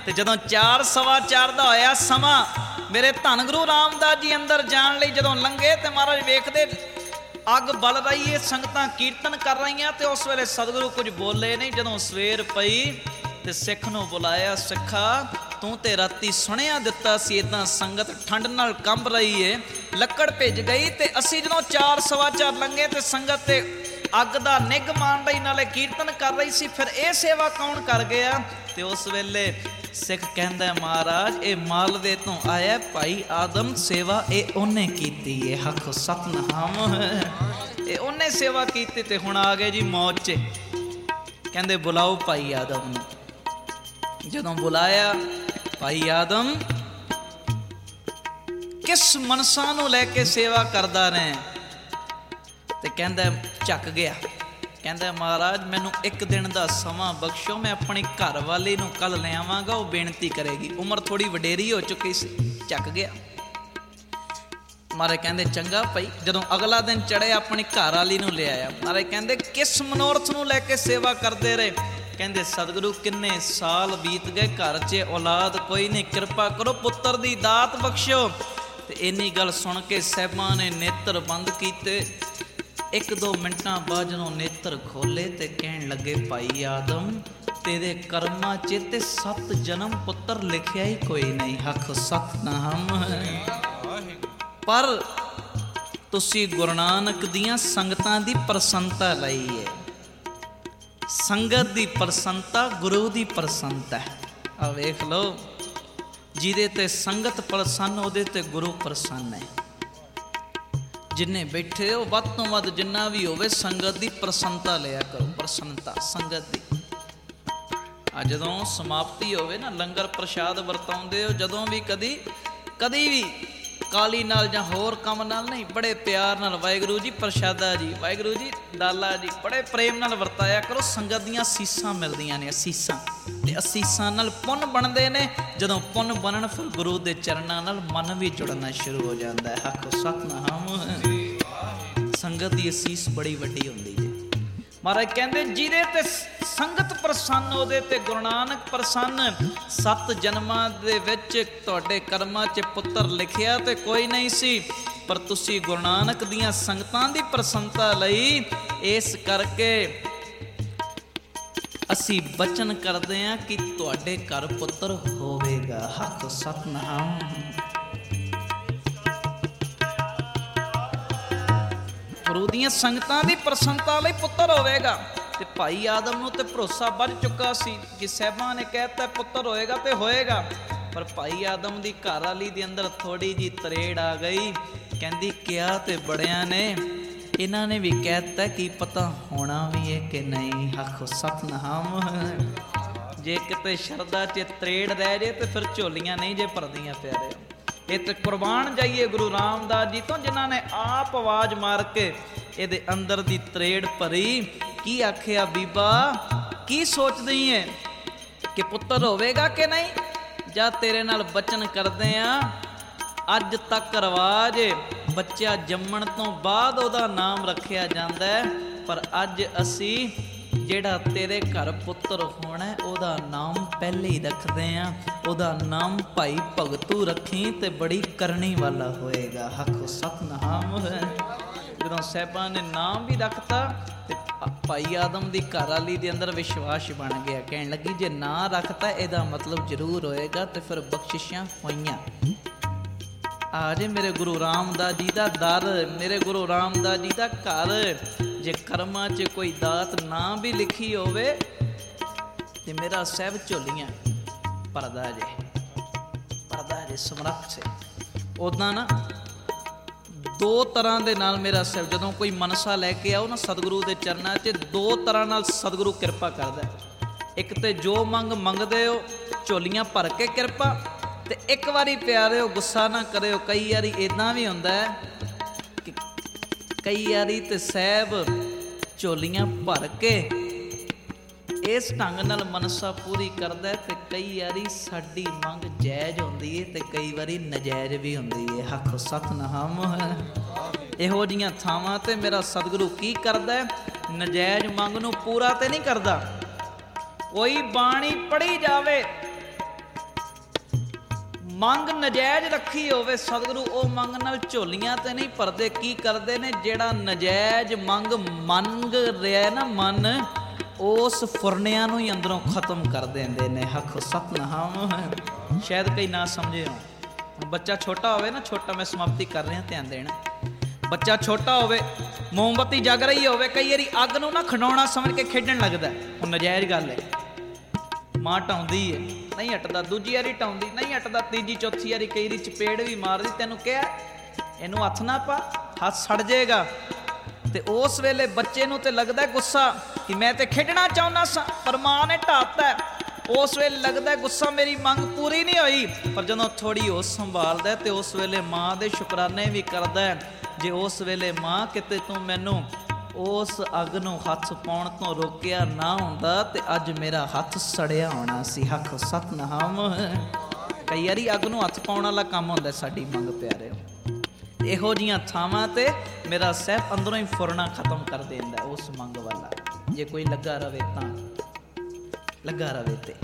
ਤੇ ਜਦੋਂ ਚਾਰ ਸਵਾ ਚਾਰ ਦਾ ਹੋਇਆ ਸਮਾਂ, ਮੇਰੇ ਧੰਨ ਗੁਰੂ ਰਾਮਦਾਸ ਜੀ ਅੰਦਰ ਜਾਣ ਲਈ ਜਦੋਂ ਲੰਘੇ ਤੇ ਮਹਾਰਾਜ ਵੇਖਦੇ ਅੱਗ ਬਲ ਰਹੀ ਏ, ਸੰਗਤਾਂ ਕੀਰਤਨ ਕਰ ਰਹੀਆਂ ਤੇ ਉਸ ਵੇਲੇ ਸਤਿਗੁਰੂ ਕੁਝ ਬੋਲੇ ਨਹੀਂ। ਜਦੋਂ ਸਵੇਰ ਪਈ ਤੇ ਸਿੱਖ ਨੂੰ ਬੁਲਾਇਆ, ਸਿੱਖਾ ਤੂੰ ਤੇ ਰਾਤੀ ਸੁਣਿਆ ਦਿੱਤਾ ਸੀ ਇੱਦਾਂ ਸੰਗਤ ਠੰਡ ਨਾਲ ਕੰਬ ਰਹੀ ਏ, ਲੱਕੜ ਭਿੱਜ ਗਈ ਤੇ ਅਸੀਂ ਜਦੋਂ ਚਾਰ ਸਵਾ ਚਾਰ ਲੰਘੇ ਤੇ ਸੰਗਤ ਤੇ ਅੱਗ ਦਾ ਨਿੱਘ ਮਾਣ ਰਹੀ, ਨਾਲੇ ਕੀਰਤਨ ਕਰ ਰਹੀ ਸੀ, ਫਿਰ ਇਹ ਸੇਵਾ ਕੌਣ ਕਰ ਗਿਆ? ਤੇ ਉਸ ਵੇਲੇ ਸਿੱਖ ਕਹਿੰਦਾ, ਮਹਾਰਾਜ ਇਹ ਮਾਲਵੇ ਤੋਂ ਆਇਆ ਭਾਈ ਆਦਮ, ਸੇਵਾ ਇਹ ਉਹਨੇ ਕੀਤੀ ਏ। ਹੱਕ ਸਤਨਾਮ, ਇਹ ਉਹਨੇ ਸੇਵਾ ਕੀਤੀ। ਤੇ ਹੁਣ ਆ ਗਏ ਜੀ ਮੌਜ 'ਚ, ਕਹਿੰਦੇ ਬੁਲਾਓ ਭਾਈ ਆਦਮ ਨੂੰ। ਜਦੋਂ ਬੁਲਾਇਆ, ਭਾਈ ਆਦਮ ਕਿਸ ਮਨਸਾ ਨੂੰ ਲੈ ਕੇ ਸੇਵਾ ਕਰਦਾ ਰਹੇ? ਤੇ ਕਹਿੰਦਾ ਝੱਕ ਗਿਆ, ਕਹਿੰਦਾ ਮਹਾਰਾਜ ਮੈਨੂੰ ਇੱਕ ਦਿਨ ਦਾ ਸਮਾਂ ਬਖਸ਼ੋ, ਮੈਂ ਆਪਣੀ ਘਰ ਵਾਲੀ ਨੂੰ ਕੱਲ ਲੈ ਆਵਾਂਗਾ, ਉਹ ਬੇਨਤੀ ਕਰੇਗੀ। ਉਮਰ ਥੋੜੀ ਵਡੇਰੀ ਹੋ ਚੁੱਕੀ ਸੀ, ਝੱਕ ਗਿਆ। ਮਹਾਰਾਜ ਕਹਿੰਦੇ ਚੰਗਾ ਭਾਈ। ਜਦੋਂ ਅਗਲਾ ਦਿਨ ਚੜ੍ਹਿਆ, ਆਪਣੀ ਘਰ ਵਾਲੀ ਨੂੰ ਲੈ ਆਇਆ। ਮਹਾਰਾਜ ਕਹਿੰਦੇ ਕਿਸ ਮਨੋਰਥ ਨੂੰ ਲੈ ਕੇ ਸੇਵਾ ਕਰਦੇ ਰਹੇ? ਕਹਿੰਦੇ ਸਤਿਗੁਰੂ ਕਿੰਨੇ ਸਾਲ ਬੀਤ ਗਏ, ਘਰ 'ਚ ਔਲਾਦ ਕੋਈ ਨਹੀਂ, ਕਿਰਪਾ ਕਰੋ ਪੁੱਤਰ ਦੀ ਦਾਤ ਬਖਸ਼ੋ। ਤੇ ਇੰਨੀ ਗੱਲ ਸੁਣ ਕੇ ਸਾਹਿਬਾਂ ਨੇ ਨੇਤਰ ਬੰਦ ਕੀਤੇ। ਇੱਕ ਦੋ ਮਿੰਟਾਂ ਬਾਅਦ ਜਦੋਂ ਨੇਤਰ ਖੋਲੇ ਤੇ ਕਹਿਣ ਲੱਗੇ, ਭਾਈ ਆਦਮ ਤੇਰੇ ਕਰਮਾਂ 'ਚ ਤੇ ਸੱਤ ਜਨਮ ਪੁੱਤਰ ਲਿਖਿਆ ਹੀ ਕੋਈ ਨਹੀਂ। ਹੱਕ ਸਤਨਾਮ। ਪਰ ਤੁਸੀਂ ਗੁਰੂ ਨਾਨਕ ਦੀਆਂ ਸੰਗਤਾਂ ਦੀ ਪ੍ਰਸੰਨਤਾ ਲਈ ਹੈ। ਸੰਗਤ ਦੀ ਪ੍ਰਸੰਨਤਾ ਗੁਰੂ ਦੀ ਪ੍ਰਸੰਨਤਾ ਹੈ। ਆ ਵੇਖ ਲਓ, ਜਿਹਦੇ ਤੇ ਸੰਗਤ ਪ੍ਰਸੰਨ ਉਹਦੇ ਤੇ ਗੁਰੂ ਪ੍ਰਸੰਨ ਹੈ। ਜਿੰਨੇ ਬੈਠੇ ਹੋ ਵੱਧ ਤੋਂ ਵੱਧ ਜਿੰਨਾ ਵੀ ਹੋਵੇ ਸੰਗਤ ਦੀ ਪ੍ਰਸੰਨਤਾ ਲਿਆ ਕਰੋ। ਪ੍ਰਸੰਨਤਾ ਸੰਗਤ ਦੀ। ਆ ਜਦੋਂ ਸਮਾਪਤੀ ਹੋਵੇ ਨਾ, ਲੰਗਰ ਪ੍ਰਸ਼ਾਦ ਵਰਤਾਉਂਦੇ ਹੋ ਜਦੋਂ ਵੀ, ਕਦੀ ਕਦੀ ਵੀ ਕਾਲੀ ਨਾਲ ਜਾਂ ਹੋਰ ਕੰਮ ਨਾਲ ਨਹੀਂ, ਬੜੇ ਪਿਆਰ ਨਾਲ ਵਾਹਿਗੁਰੂ ਜੀ ਪ੍ਰਸ਼ਾਦਾ ਜੀ, ਵਾਹਿਗੁਰੂ ਜੀ ਦਾਲਾ ਜੀ, ਬੜੇ ਪ੍ਰੇਮ ਨਾਲ ਵਰਤਾਇਆ ਕਰੋ। ਸੰਗਤ ਦੀਆਂ ਅਸੀਸਾਂ ਮਿਲਦੀਆਂ ਨੇ, ਅਸੀਸਾਂ, ਤੇ ਅਸੀਸਾਂ ਨਾਲ ਪੁੰਨ ਬਣਦੇ ਨੇ। ਜਦੋਂ ਪੁੰਨ ਬਣਨ ਫਿਰ ਗੁਰੂ ਦੇ ਚਰਨਾਂ ਨਾਲ ਮਨ ਵੀ ਜੁੜਨਾ ਸ਼ੁਰੂ ਹੋ ਜਾਂਦਾ ਹੈ। ਹੱਕ ਸਤਨਾਮ। ਸੰਗਤ ਦੀ ਅਸੀਸ ਬੜੀ ਵੱਡੀ ਹੁੰਦੀ ਹੈ। ਮਹਾਰਾਜ ਕਹਿੰਦੇ ਜਿਹਦੇ ਤੇ ਸੰਗਤ ਪ੍ਰਸੰਨ ਉਹਦੇ ਤੇ ਗੁਰੂ ਨਾਨਕ ਪ੍ਰਸੰਨ। ਸੱਤ ਜਨਮਾਂ ਦੇ ਵਿੱਚ ਤੁਹਾਡੇ ਕਰਮਾਂ 'ਚ ਪੁੱਤਰ ਲਿਖਿਆ ਤੇ ਕੋਈ ਨਹੀਂ ਸੀ, ਪਰ ਤੁਸੀਂ ਗੁਰੂ ਨਾਨਕ ਦੀਆਂ ਸੰਗਤਾਂ ਦੀ ਪ੍ਰਸੰਨਤਾ ਲਈ, ਇਸ ਕਰਕੇ ਅਸੀਂ ਬਚਨ ਕਰਦੇ ਹਾਂ ਕਿ ਤੁਹਾਡੇ ਘਰ ਪੁੱਤਰ ਹੋਵੇਗਾ। ਹੱਕ ਸਤਨਾਮ। ਗੁਰੂ ਦੀਆਂ ਸੰਗਤਾਂ ਦੀ ਪ੍ਰਸੰਨਤਾ ਲਈ ਪੁੱਤਰ ਹੋਵੇਗਾ। ਤੇ ਭਾਈ ਆਦਮ ਨੂੰ ਤੇ ਭਰੋਸਾ ਵੱਜ ਚੁੱਕਾ ਸੀ ਕਿ ਸਾਹਿਬਾਂ ਨੇ ਕਹਿਤਾ ਪੁੱਤਰ ਹੋਏਗਾ ਤੇ ਹੋਏਗਾ। ਪਰ ਭਾਈ ਆਦਮ ਦੀ ਘਰ ਵਾਲੀ ਦੇ ਅੰਦਰ ਥੋੜੀ ਜੀ ਤਰੇੜ ਆ ਗਈ। ਕਹਿੰਦੀ ਕਿਹਾ ਤੇ ਬੜਿਆਂ ਨੇ, ਇਹਨਾਂ ਨੇ ਵੀ ਕਹਿਤਾ ਕੀ ਪਤਾ ਹੋਣਾ ਵੀ ਹੈ ਕਿ ਨਹੀਂ। ਹੱਕ ਸਤਨਾਮ। ਜੇ ਕਿਤੇ ਸ਼ਰਧਾ 'ਚ ਤਰੇੜ ਰਹਿ ਜੇ ਤੇ ਫਿਰ ਝੋਲੀਆਂ ਨਹੀਂ ਜੇ ਭਰਦੀਆਂ ਪਿਆਰੇ। ਇਹ ਤੇ ਕੁਰਬਾਨ ਜਾਈਏ ਗੁਰੂ ਰਾਮਦਾਸ ਜੀ ਤੋਂ, ਜਿਨ੍ਹਾਂ ਨੇ ਆਪ ਆਵਾਜ਼ ਮਾਰ ਕੇ ਇਹਦੇ ਅੰਦਰ ਦੀ ਤਰੇੜ ਭਰੀ। ਕੀ ਆਖਿਆ, ਬੀਬਾ ਕੀ ਸੋਚਦੀ ਹੈ ਕਿ ਪੁੱਤਰ ਹੋਵੇਗਾ ਕਿ ਨਹੀਂ? ਜਾਂ ਤੇਰੇ ਨਾਲ ਬਚਨ ਕਰਦੇ ਆ, ਅੱਜ ਤੱਕ ਰਿਵਾਜ ਬੱਚਾ ਜੰਮਣ ਤੋਂ ਬਾਅਦ ਉਹਦਾ ਨਾਮ ਰੱਖਿਆ ਜਾਂਦਾ ਹੈ, ਪਰ ਅੱਜ ਅਸੀਂ ਜਿਹੜਾ ਤੇਰੇ ਘਰ ਪੁੱਤਰ ਹੋਣਾ ਉਹਦਾ ਨਾਮ ਪਹਿਲੇ ਹੀ ਰੱਖਦੇ ਆ। ਉਹਦਾ ਨਾਮ ਭਾਈ ਭਗਤੂ ਰੱਖੀ ਤੇ ਬੜੀ ਕਰਨੀ ਵਾਲਾ ਹੋਏਗਾ। ਹੱਕ ਸਤਨਾਮ। ਜਦੋਂ ਸਾਹਿਬਾਂ ਨੇ ਨਾਮ ਵੀ ਰੱਖਤਾ ਤੇ ਭਾਈ ਆਦਮ ਦੀ ਘਰ ਵਾਲੀ ਦੇ ਅੰਦਰ ਵਿਸ਼ਵਾਸ ਬਣ ਗਿਆ। ਕਹਿਣ ਲੱਗੀ ਜੇ ਨਾਂ ਰੱਖਤਾ ਇਹਦਾ ਮਤਲਬ ਜ਼ਰੂਰ ਹੋਏਗਾ। ਤੇ ਫਿਰ ਬਖਸ਼ਿਸ਼ਾਂ ਹੋਈਆਂ। ਆ ਜੇ ਮੇਰੇ ਗੁਰੂ ਰਾਮਦਾਸ ਜੀ ਦਾ ਦਰ, ਮੇਰੇ ਗੁਰੂ ਰਾਮਦਾਸ ਜੀ ਦਾ ਘਰ। ਜੇ ਕਰਮਾਂ 'ਚ ਕੋਈ ਦਾਤ ਨਾ ਵੀ ਲਿਖੀ ਹੋਵੇ ਤੇ ਮੇਰਾ ਸਾਹਿਬ ਝੋਲੀਆਂ ਭਰਦਾ ਜੇ, ਭਰਦਾ ਜੇ, ਸਮਰੱਥ ਸੇ। ਉੱਦਾਂ ਨਾ ਦੋ ਤਰ੍ਹਾਂ ਦੇ ਨਾਲ ਮੇਰਾ ਸਾਹਿਬ, ਜਦੋਂ ਕੋਈ ਮਨਸਾ ਲੈ ਕੇ ਆਓ ਨਾ ਸਤਿਗੁਰੂ ਦੇ ਚਰਨਾਂ 'ਚ, ਦੋ ਤਰ੍ਹਾਂ ਨਾਲ ਸਤਿਗੁਰੂ ਕਿਰਪਾ ਕਰਦਾ। ਇੱਕ ਤੇ ਜੋ ਮੰਗ ਮੰਗਦੇ ਹੋ ਝੋਲੀਆਂ ਭਰ ਕੇ ਕਿਰਪਾ, ਤੇ ਇੱਕ ਵਾਰੀ ਪਿਆਰਿਓ ਗੁੱਸਾ ਨਾ ਕਰਿਓ, ਕਈ ਵਾਰੀ ਇੱਦਾਂ ਵੀ ਹੁੰਦਾ ਹੈ ਕਿ ਕਈ ਵਾਰੀ ਤੇ ਸਾਹਿਬ ਝੋਲੀਆਂ ਭਰ ਕੇ ਇਸ ਢੰਗ ਨਾਲ ਮਨਸਾ ਪੂਰੀ ਕਰਦਾ, ਤੇ ਕਈ ਵਾਰੀ ਸਾਡੀ ਮੰਗ ਜਾਇਜ਼ ਹੁੰਦੀ ਹੈ ਤੇ ਕਈ ਵਾਰੀ ਨਜਾਇਜ਼ ਵੀ ਹੁੰਦੀ ਹੈ। ਹੱਕ ਸਤਨਾਮ। ਇਹੋ ਜਿਹੀਆਂ ਥਾਵਾਂ ਤੇ ਮੇਰਾ ਸਤਿਗੁਰੂ ਕੀ ਕਰਦਾ, ਨਜਾਇਜ਼ ਮੰਗ ਨੂੰ ਪੂਰਾ ਤੇ ਨਹੀਂ ਕਰਦਾ। ਕੋਈ ਬਾਣੀ ਪੜ੍ਹੀ ਜਾਵੇ ਮੰਗ ਨਜਾਇਜ਼ ਰੱਖੀ ਹੋਵੇ ਸਤਿਗੁਰੂ ਉਹ ਮੰਗ ਨਾਲ ਝੋਲੀਆਂ ਤੇ ਨਹੀਂ ਭਰਦੇ। ਕੀ ਕਰਦੇ ਨੇ? ਜਿਹੜਾ ਨਜਾਇਜ਼ ਮੰਗ ਮੰਗ ਰਿਹਾ ਨਾ ਮਨ, ਉਸ ਫੁਰਨਿਆਂ ਨੂੰ ਹੀ ਅੰਦਰੋਂ ਖਤਮ ਕਰ ਦਿੰਦੇ ਨੇ। ਹੱਖ ਸਤਿਨਾਮ। ਸ਼ਾਇਦ ਕਈ ਨਾ ਸਮਝੇ ਹੋ। ਬੱਚਾ ਛੋਟਾ ਹੋਵੇ ਨਾ, ਛੋਟਾ ਮੈਂ ਸਮਾਪਤੀ ਕਰ ਰਿਹਾ, ਧਿਆਨ ਦੇਣਾ। ਬੱਚਾ ਛੋਟਾ ਹੋਵੇ, ਮੋਮਬੱਤੀ ਜਗ ਰਹੀ ਹੋਵੇ, ਕਈ ਵਾਰੀ ਅੱਗ ਨੂੰ ਨਾ ਖਿਡੌਣਾ ਸਮਝ ਕੇ ਖੇਡਣ ਲੱਗਦਾ। ਉਹ ਨਜਾਇਜ਼ ਗੱਲ ਹੈ। ਮਾਂ ਢਾਉਂਦੀ ਹੈ, ਨਹੀਂ ਹਟਦਾ, ਦੂਜੀ ਵਾਰੀ ਢਾਉਂਦੀ, ਨਹੀਂ ਹਟਦਾ, ਤੀਜੀ ਚੌਥੀ ਵਾਰੀ ਕਈ ਵਾਰੀ ਚਪੇੜ ਵੀ ਮਾਰਦੀ। ਤੈਨੂੰ ਕਿਹਾ ਇਹਨੂੰ ਹੱਥ ਨਾ ਪਾ, ਹੱਥ ਸੜ ਜਾਏਗਾ। ਤੇ ਉਸ ਵੇਲੇ ਬੱਚੇ ਨੂੰ ਤੇ ਲੱਗਦਾ ਗੁੱਸਾ ਕਿ ਮੈਂ ਤੇ ਖੇਡਣਾ ਚਾਹੁੰਦਾ ਸਾਂ, ਪਰ ਮਾਂ ਨੇ ਢਾਤਾ। ਉਸ ਵੇਲੇ ਲੱਗਦਾ ਗੁੱਸਾ, ਮੇਰੀ ਮੰਗ ਪੂਰੀ ਨਹੀਂ ਹੋਈ। ਪਰ ਜਦੋਂ ਥੋੜ੍ਹੀ ਹੋਸ਼ ਸੰਭਾਲਦਾ ਤੇ ਉਸ ਵੇਲੇ ਮਾਂ ਦੇ ਸ਼ੁਕਰਾਨੇ ਵੀ ਕਰਦਾ। ਜੇ ਉਸ ਵੇਲੇ ਮਾਂ ਕਿਤੇ ਤੂੰ ਮੈਨੂੰ ਉਸ ਅੱਗ ਨੂੰ ਹੱਥ ਪਾਉਣ ਤੋਂ ਰੋਕਿਆ ਨਾ ਹੁੰਦਾ ਤੇ ਅੱਜ ਮੇਰਾ ਹੱਥ ਸੜਿਆ ਹੋਣਾ ਸੀ। ਹੱਥ ਸਤਿਨਾਮ। ਕਈ ਵਾਰੀ ਅੱਗ ਨੂੰ ਹੱਥ ਪਾਉਣ ਵਾਲਾ ਕੰਮ ਹੁੰਦਾ ਸਾਡੀ ਮੰਗ ਪਿਆਰਿਓ। ਇਹੋ ਜਿਹੀਆਂ ਥਾਵਾਂ ਤੇ ਮੇਰਾ ਸਹਿਬ ਅੰਦਰੋਂ ਹੀ ਫੁਰਨਾ ਖਤਮ ਕਰ ਦਿੰਦਾ ਉਸ ਮੰਗ ਵਾਲਾ। ਜੇ ਕੋਈ ਲੱਗਾ ਰਵੇ ਤਾਂ ਲੱਗਾ ਰਵੇ ਤੇ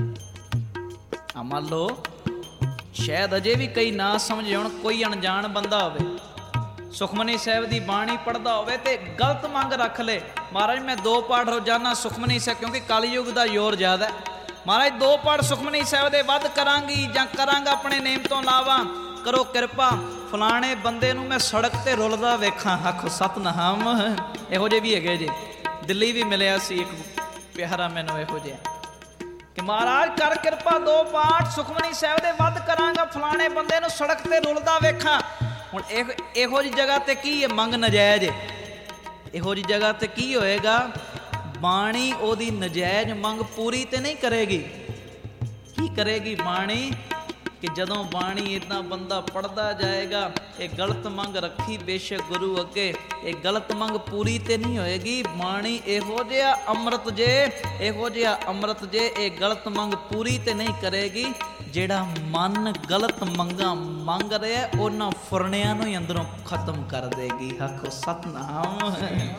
ਆ ਮੰਨ ਲਓ ਸ਼ਾਇਦ ਅਜੇ ਵੀ ਕਈ ਨਾ ਸਮਝੇ ਹੋਣ। ਕੋਈ ਅਣਜਾਣ ਬੰਦਾ ਹੋਵੇ, ਸੁਖਮਨੀ ਸਾਹਿਬ ਦੀ ਬਾਣੀ ਪੜ੍ਹਦਾ ਹੋਵੇ ਤੇ ਗਲਤ ਮੰਗ ਰੱਖ ਲੇ, ਮਹਾਰਾਜ ਮੈਂ ਦੋ ਪਾਠ ਰੋਜ਼ਾਨਾ ਸੁਖਮਨੀ ਸਾਹਿਬ, ਕਿਉਂਕਿ ਕਲਯੁਗ ਦਾ ਜ਼ੋਰ ਜ਼ਿਆਦਾ, ਮਹਾਰਾਜ ਦੋ ਪਾਠ ਸੁਖਮਨੀ ਸਾਹਿਬ ਦੇ ਵੱਧ ਕਰਾਂਗੀ ਜਾਂ ਕਰਾਂਗਾ ਆਪਣੇ ਨੇਮ ਤੋਂ ਇਲਾਵਾ, ਕਰੋ ਕਿਰਪਾ ਫਲਾਣੇ ਬੰਦੇ ਨੂੰ ਮੈਂ ਸੜਕ ਤੇ ਰੁਲਦਾ ਵੇਖਾਂ। ਹੱਖ ਸਤਿਨਾਮ। ਇਹੋ ਜਿਹੇ ਵੀ ਹੈਗੇ ਜੇ। ਦਿੱਲੀ ਵੀ ਮਿਲਿਆ ਸੀ ਇੱਕ ਪਿਆਰਾ ਮੈਨੂੰ ਇਹੋ ਜਿਹਾ ਕਿ ਮਹਾਰਾਜ ਕਰ ਕਿਰਪਾ ਦੋ ਪਾਠ ਸੁਖਮਨੀ ਸਾਹਿਬ ਦੇ ਵੱਧ ਕਰਾਂਗਾ, ਫਲਾਣੇ ਬੰਦੇ ਨੂੰ ਸੜਕ ਤੇ ਰੁਲਦਾ ਵੇਖਾਂ। ਹੁਣ ਇਹ ਇਹੋ ਜਿਹੀ ਜਗ੍ਹਾ ਤੇ ਕੀ ਹੈ? ਮੰਗ ਨਜਾਇਜ਼। ਇਹੋ ਜਿਹੀ ਜਗ੍ਹਾ ਤੇ ਕੀ ਹੋਏਗਾ? ਬਾਣੀ ਉਹਦੀ ਨਜਾਇਜ਼ ਮੰਗ ਪੂਰੀ ਤੇ ਨਹੀਂ ਕਰੇਗੀ। ਕੀ ਕਰੇਗੀ ਬਾਣੀ? ਕਿ ਜਦੋਂ ਬਾਣੀ ਇੱਦਾਂ ਬੰਦਾ ਪੜ੍ਹਦਾ ਜਾਏਗਾ, ਇਹ ਗਲਤ ਮੰਗ ਰੱਖੀ ਬੇਸ਼ੱਕ ਗੁਰੂ ਅੱਗੇ, ਇਹ ਗਲਤ ਮੰਗ ਪੂਰੀ ਤੇ ਨਹੀਂ ਹੋਏਗੀ। ਬਾਣੀ ਇਹੋ ਜਿਹਾ ਅੰਮ੍ਰਿਤ ਜੇ, ਇਹੋ ਜਿਹਾ ਅੰਮ੍ਰਿਤ ਜੇ, ਇਹ ਗਲਤ ਮੰਗ ਪੂਰੀ ਤੇ ਨਹੀਂ ਕਰੇਗੀ। ਜਿਹੜਾ ਮਨ ਗਲਤ ਮੰਗਾਂ ਮੰਗ ਰਿਹਾ ਉਹਨਾਂ ਫੁਰਨਿਆਂ ਨੂੰ ਹੀ ਅੰਦਰੋਂ ਖਤਮ ਕਰ ਦੇਗੀ। ਹੱਕ ਸਤਿਨਾਮ।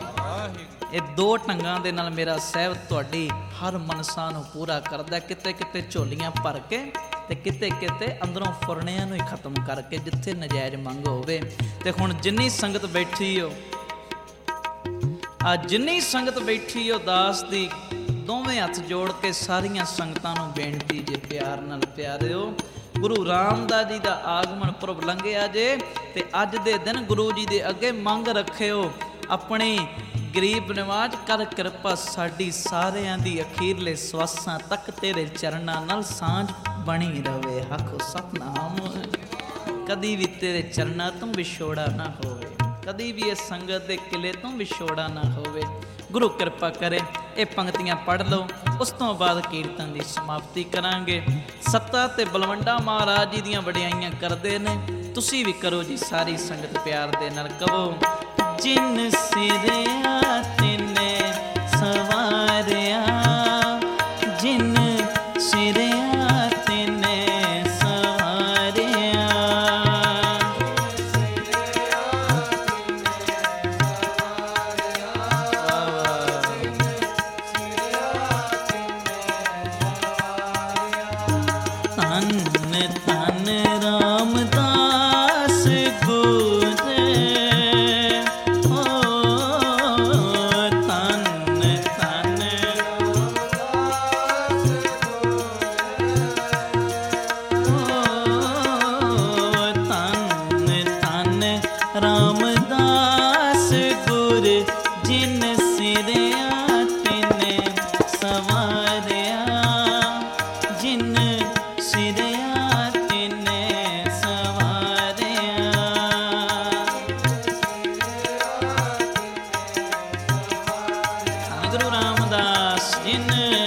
ਇਹ ਦੋ ਢੰਗਾਂ ਦੇ ਨਾਲ ਮੇਰਾ ਸਾਹਿਬ ਤੁਹਾਡੀ ਹਰ ਮਨਸਾ ਨੂੰ ਪੂਰਾ ਕਰਦਾ। ਕਿਤੇ ਕਿਤੇ ਝੋਲੀਆਂ ਭਰ ਕੇ ਤੇ ਕਿਤੇ ਕਿਤੇ ਅੰਦਰੋਂ ਫੁਰਨਿਆਂ ਨੂੰ ਹੀ ਖਤਮ ਕਰਕੇ, ਜਿੱਥੇ ਨਜਾਇਜ਼ ਮੰਗ ਹੋਵੇ। ਤੇ ਹੁਣ ਜਿੰਨੀ ਸੰਗਤ ਬੈਠੀ ਹੋ, ਆ ਜਿੰਨੀ ਸੰਗਤ ਬੈਠੀ ਹੋ ਦਾਸ ਦੀ, ਦੋਵੇਂ ਹੱਥ ਜੋੜ ਕੇ ਸਾਰੀਆਂ ਸੰਗਤਾਂ ਨੂੰ ਬੇਨਤੀ ਜੇ ਪਿਆਰ ਨਾਲ ਪਿਆਰਿਓ, ਗੁਰੂ ਰਾਮਦਾਸ ਜੀ ਦਾ ਆਗਮਨ ਪੁਰਬ ਲੰਘਿਆ ਜੇ ਤੇ ਅੱਜ ਦੇ ਦਿਨ ਗੁਰੂ ਜੀ ਦੇ ਅੱਗੇ ਮੰਗ ਰੱਖਿਓ। ਆਪਣੀ ਗਰੀਬ ਨਿਵਾਜ ਕਰ ਕਿਰਪਾ ਸਾਡੀ ਸਾਰਿਆਂ ਦੀ ਅਖੀਰਲੇ ਸਵਾਸਾਂ ਤੱਕ ਤੇਰੇ ਚਰਨਾਂ ਨਾਲ ਸਾਂਝ ਬਣੀ ਰਵੇ। ਹੱਕ ਸਤਿਨਾਮ। ਕਦੀ ਵੀ ਤੇਰੇ ਚਰਨਾਂ ਤੋਂ ਵਿਛੋੜਾ ਨਾ ਹੋਵੇ, ਕਦੀ ਵੀ ਇਸ ਸੰਗਤ ਦੇ ਕਿਲੇ ਤੋਂ ਵਿਛੋੜਾ ਨਾ ਹੋਵੇ। ਗੁਰੂ ਕਿਰਪਾ ਕਰੇ। ਇਹ ਪੰਕਤੀਆਂ ਪੜ੍ਹ ਲਓ, ਉਸ ਤੋਂ ਬਾਅਦ ਕੀਰਤਨ ਦੀ ਸਮਾਪਤੀ ਕਰਾਂਗੇ। ਸੱਤਾ ਤੇ ਬਲਵੰਡਾ ਮਹਾਰਾਜ ਜੀ ਦੀਆਂ ਵਡਿਆਈਆਂ ਕਰਦੇ ਨੇ, ਤੁਸੀਂ ਵੀ ਕਰੋ ਜੀ। ਸਾਰੀ ਸੰਗਤ ਪਿਆਰ ਦੇ ਨਾਲ ਕਹੋ, ਜਿਨ ਸਿਰਿਆ ਤਿਨੇ ਸਵਾਰਿਆ, ਜਿਨ ਸਿਰਿਆ ਤਿਨੇ ਸਵਾਰਿਆ, ਧੰਨ ਧੰਨ ਰਾਮਦਾਸ ਗੁਰੂ, ਰਾਮਦਾਸ ਗੁਰ ਜਿਨ ਸਿਰਿਆ ਤਿਨੇ ਸਵਾਰਿਆ, ਜਿਨ ਸਿਰਿਆ ਤਿਨੇ ਸਵਾਰਿਆ। ਧੰਨ ਗੁਰੂ ਰਾਮਦਾਸ ਜਿਨ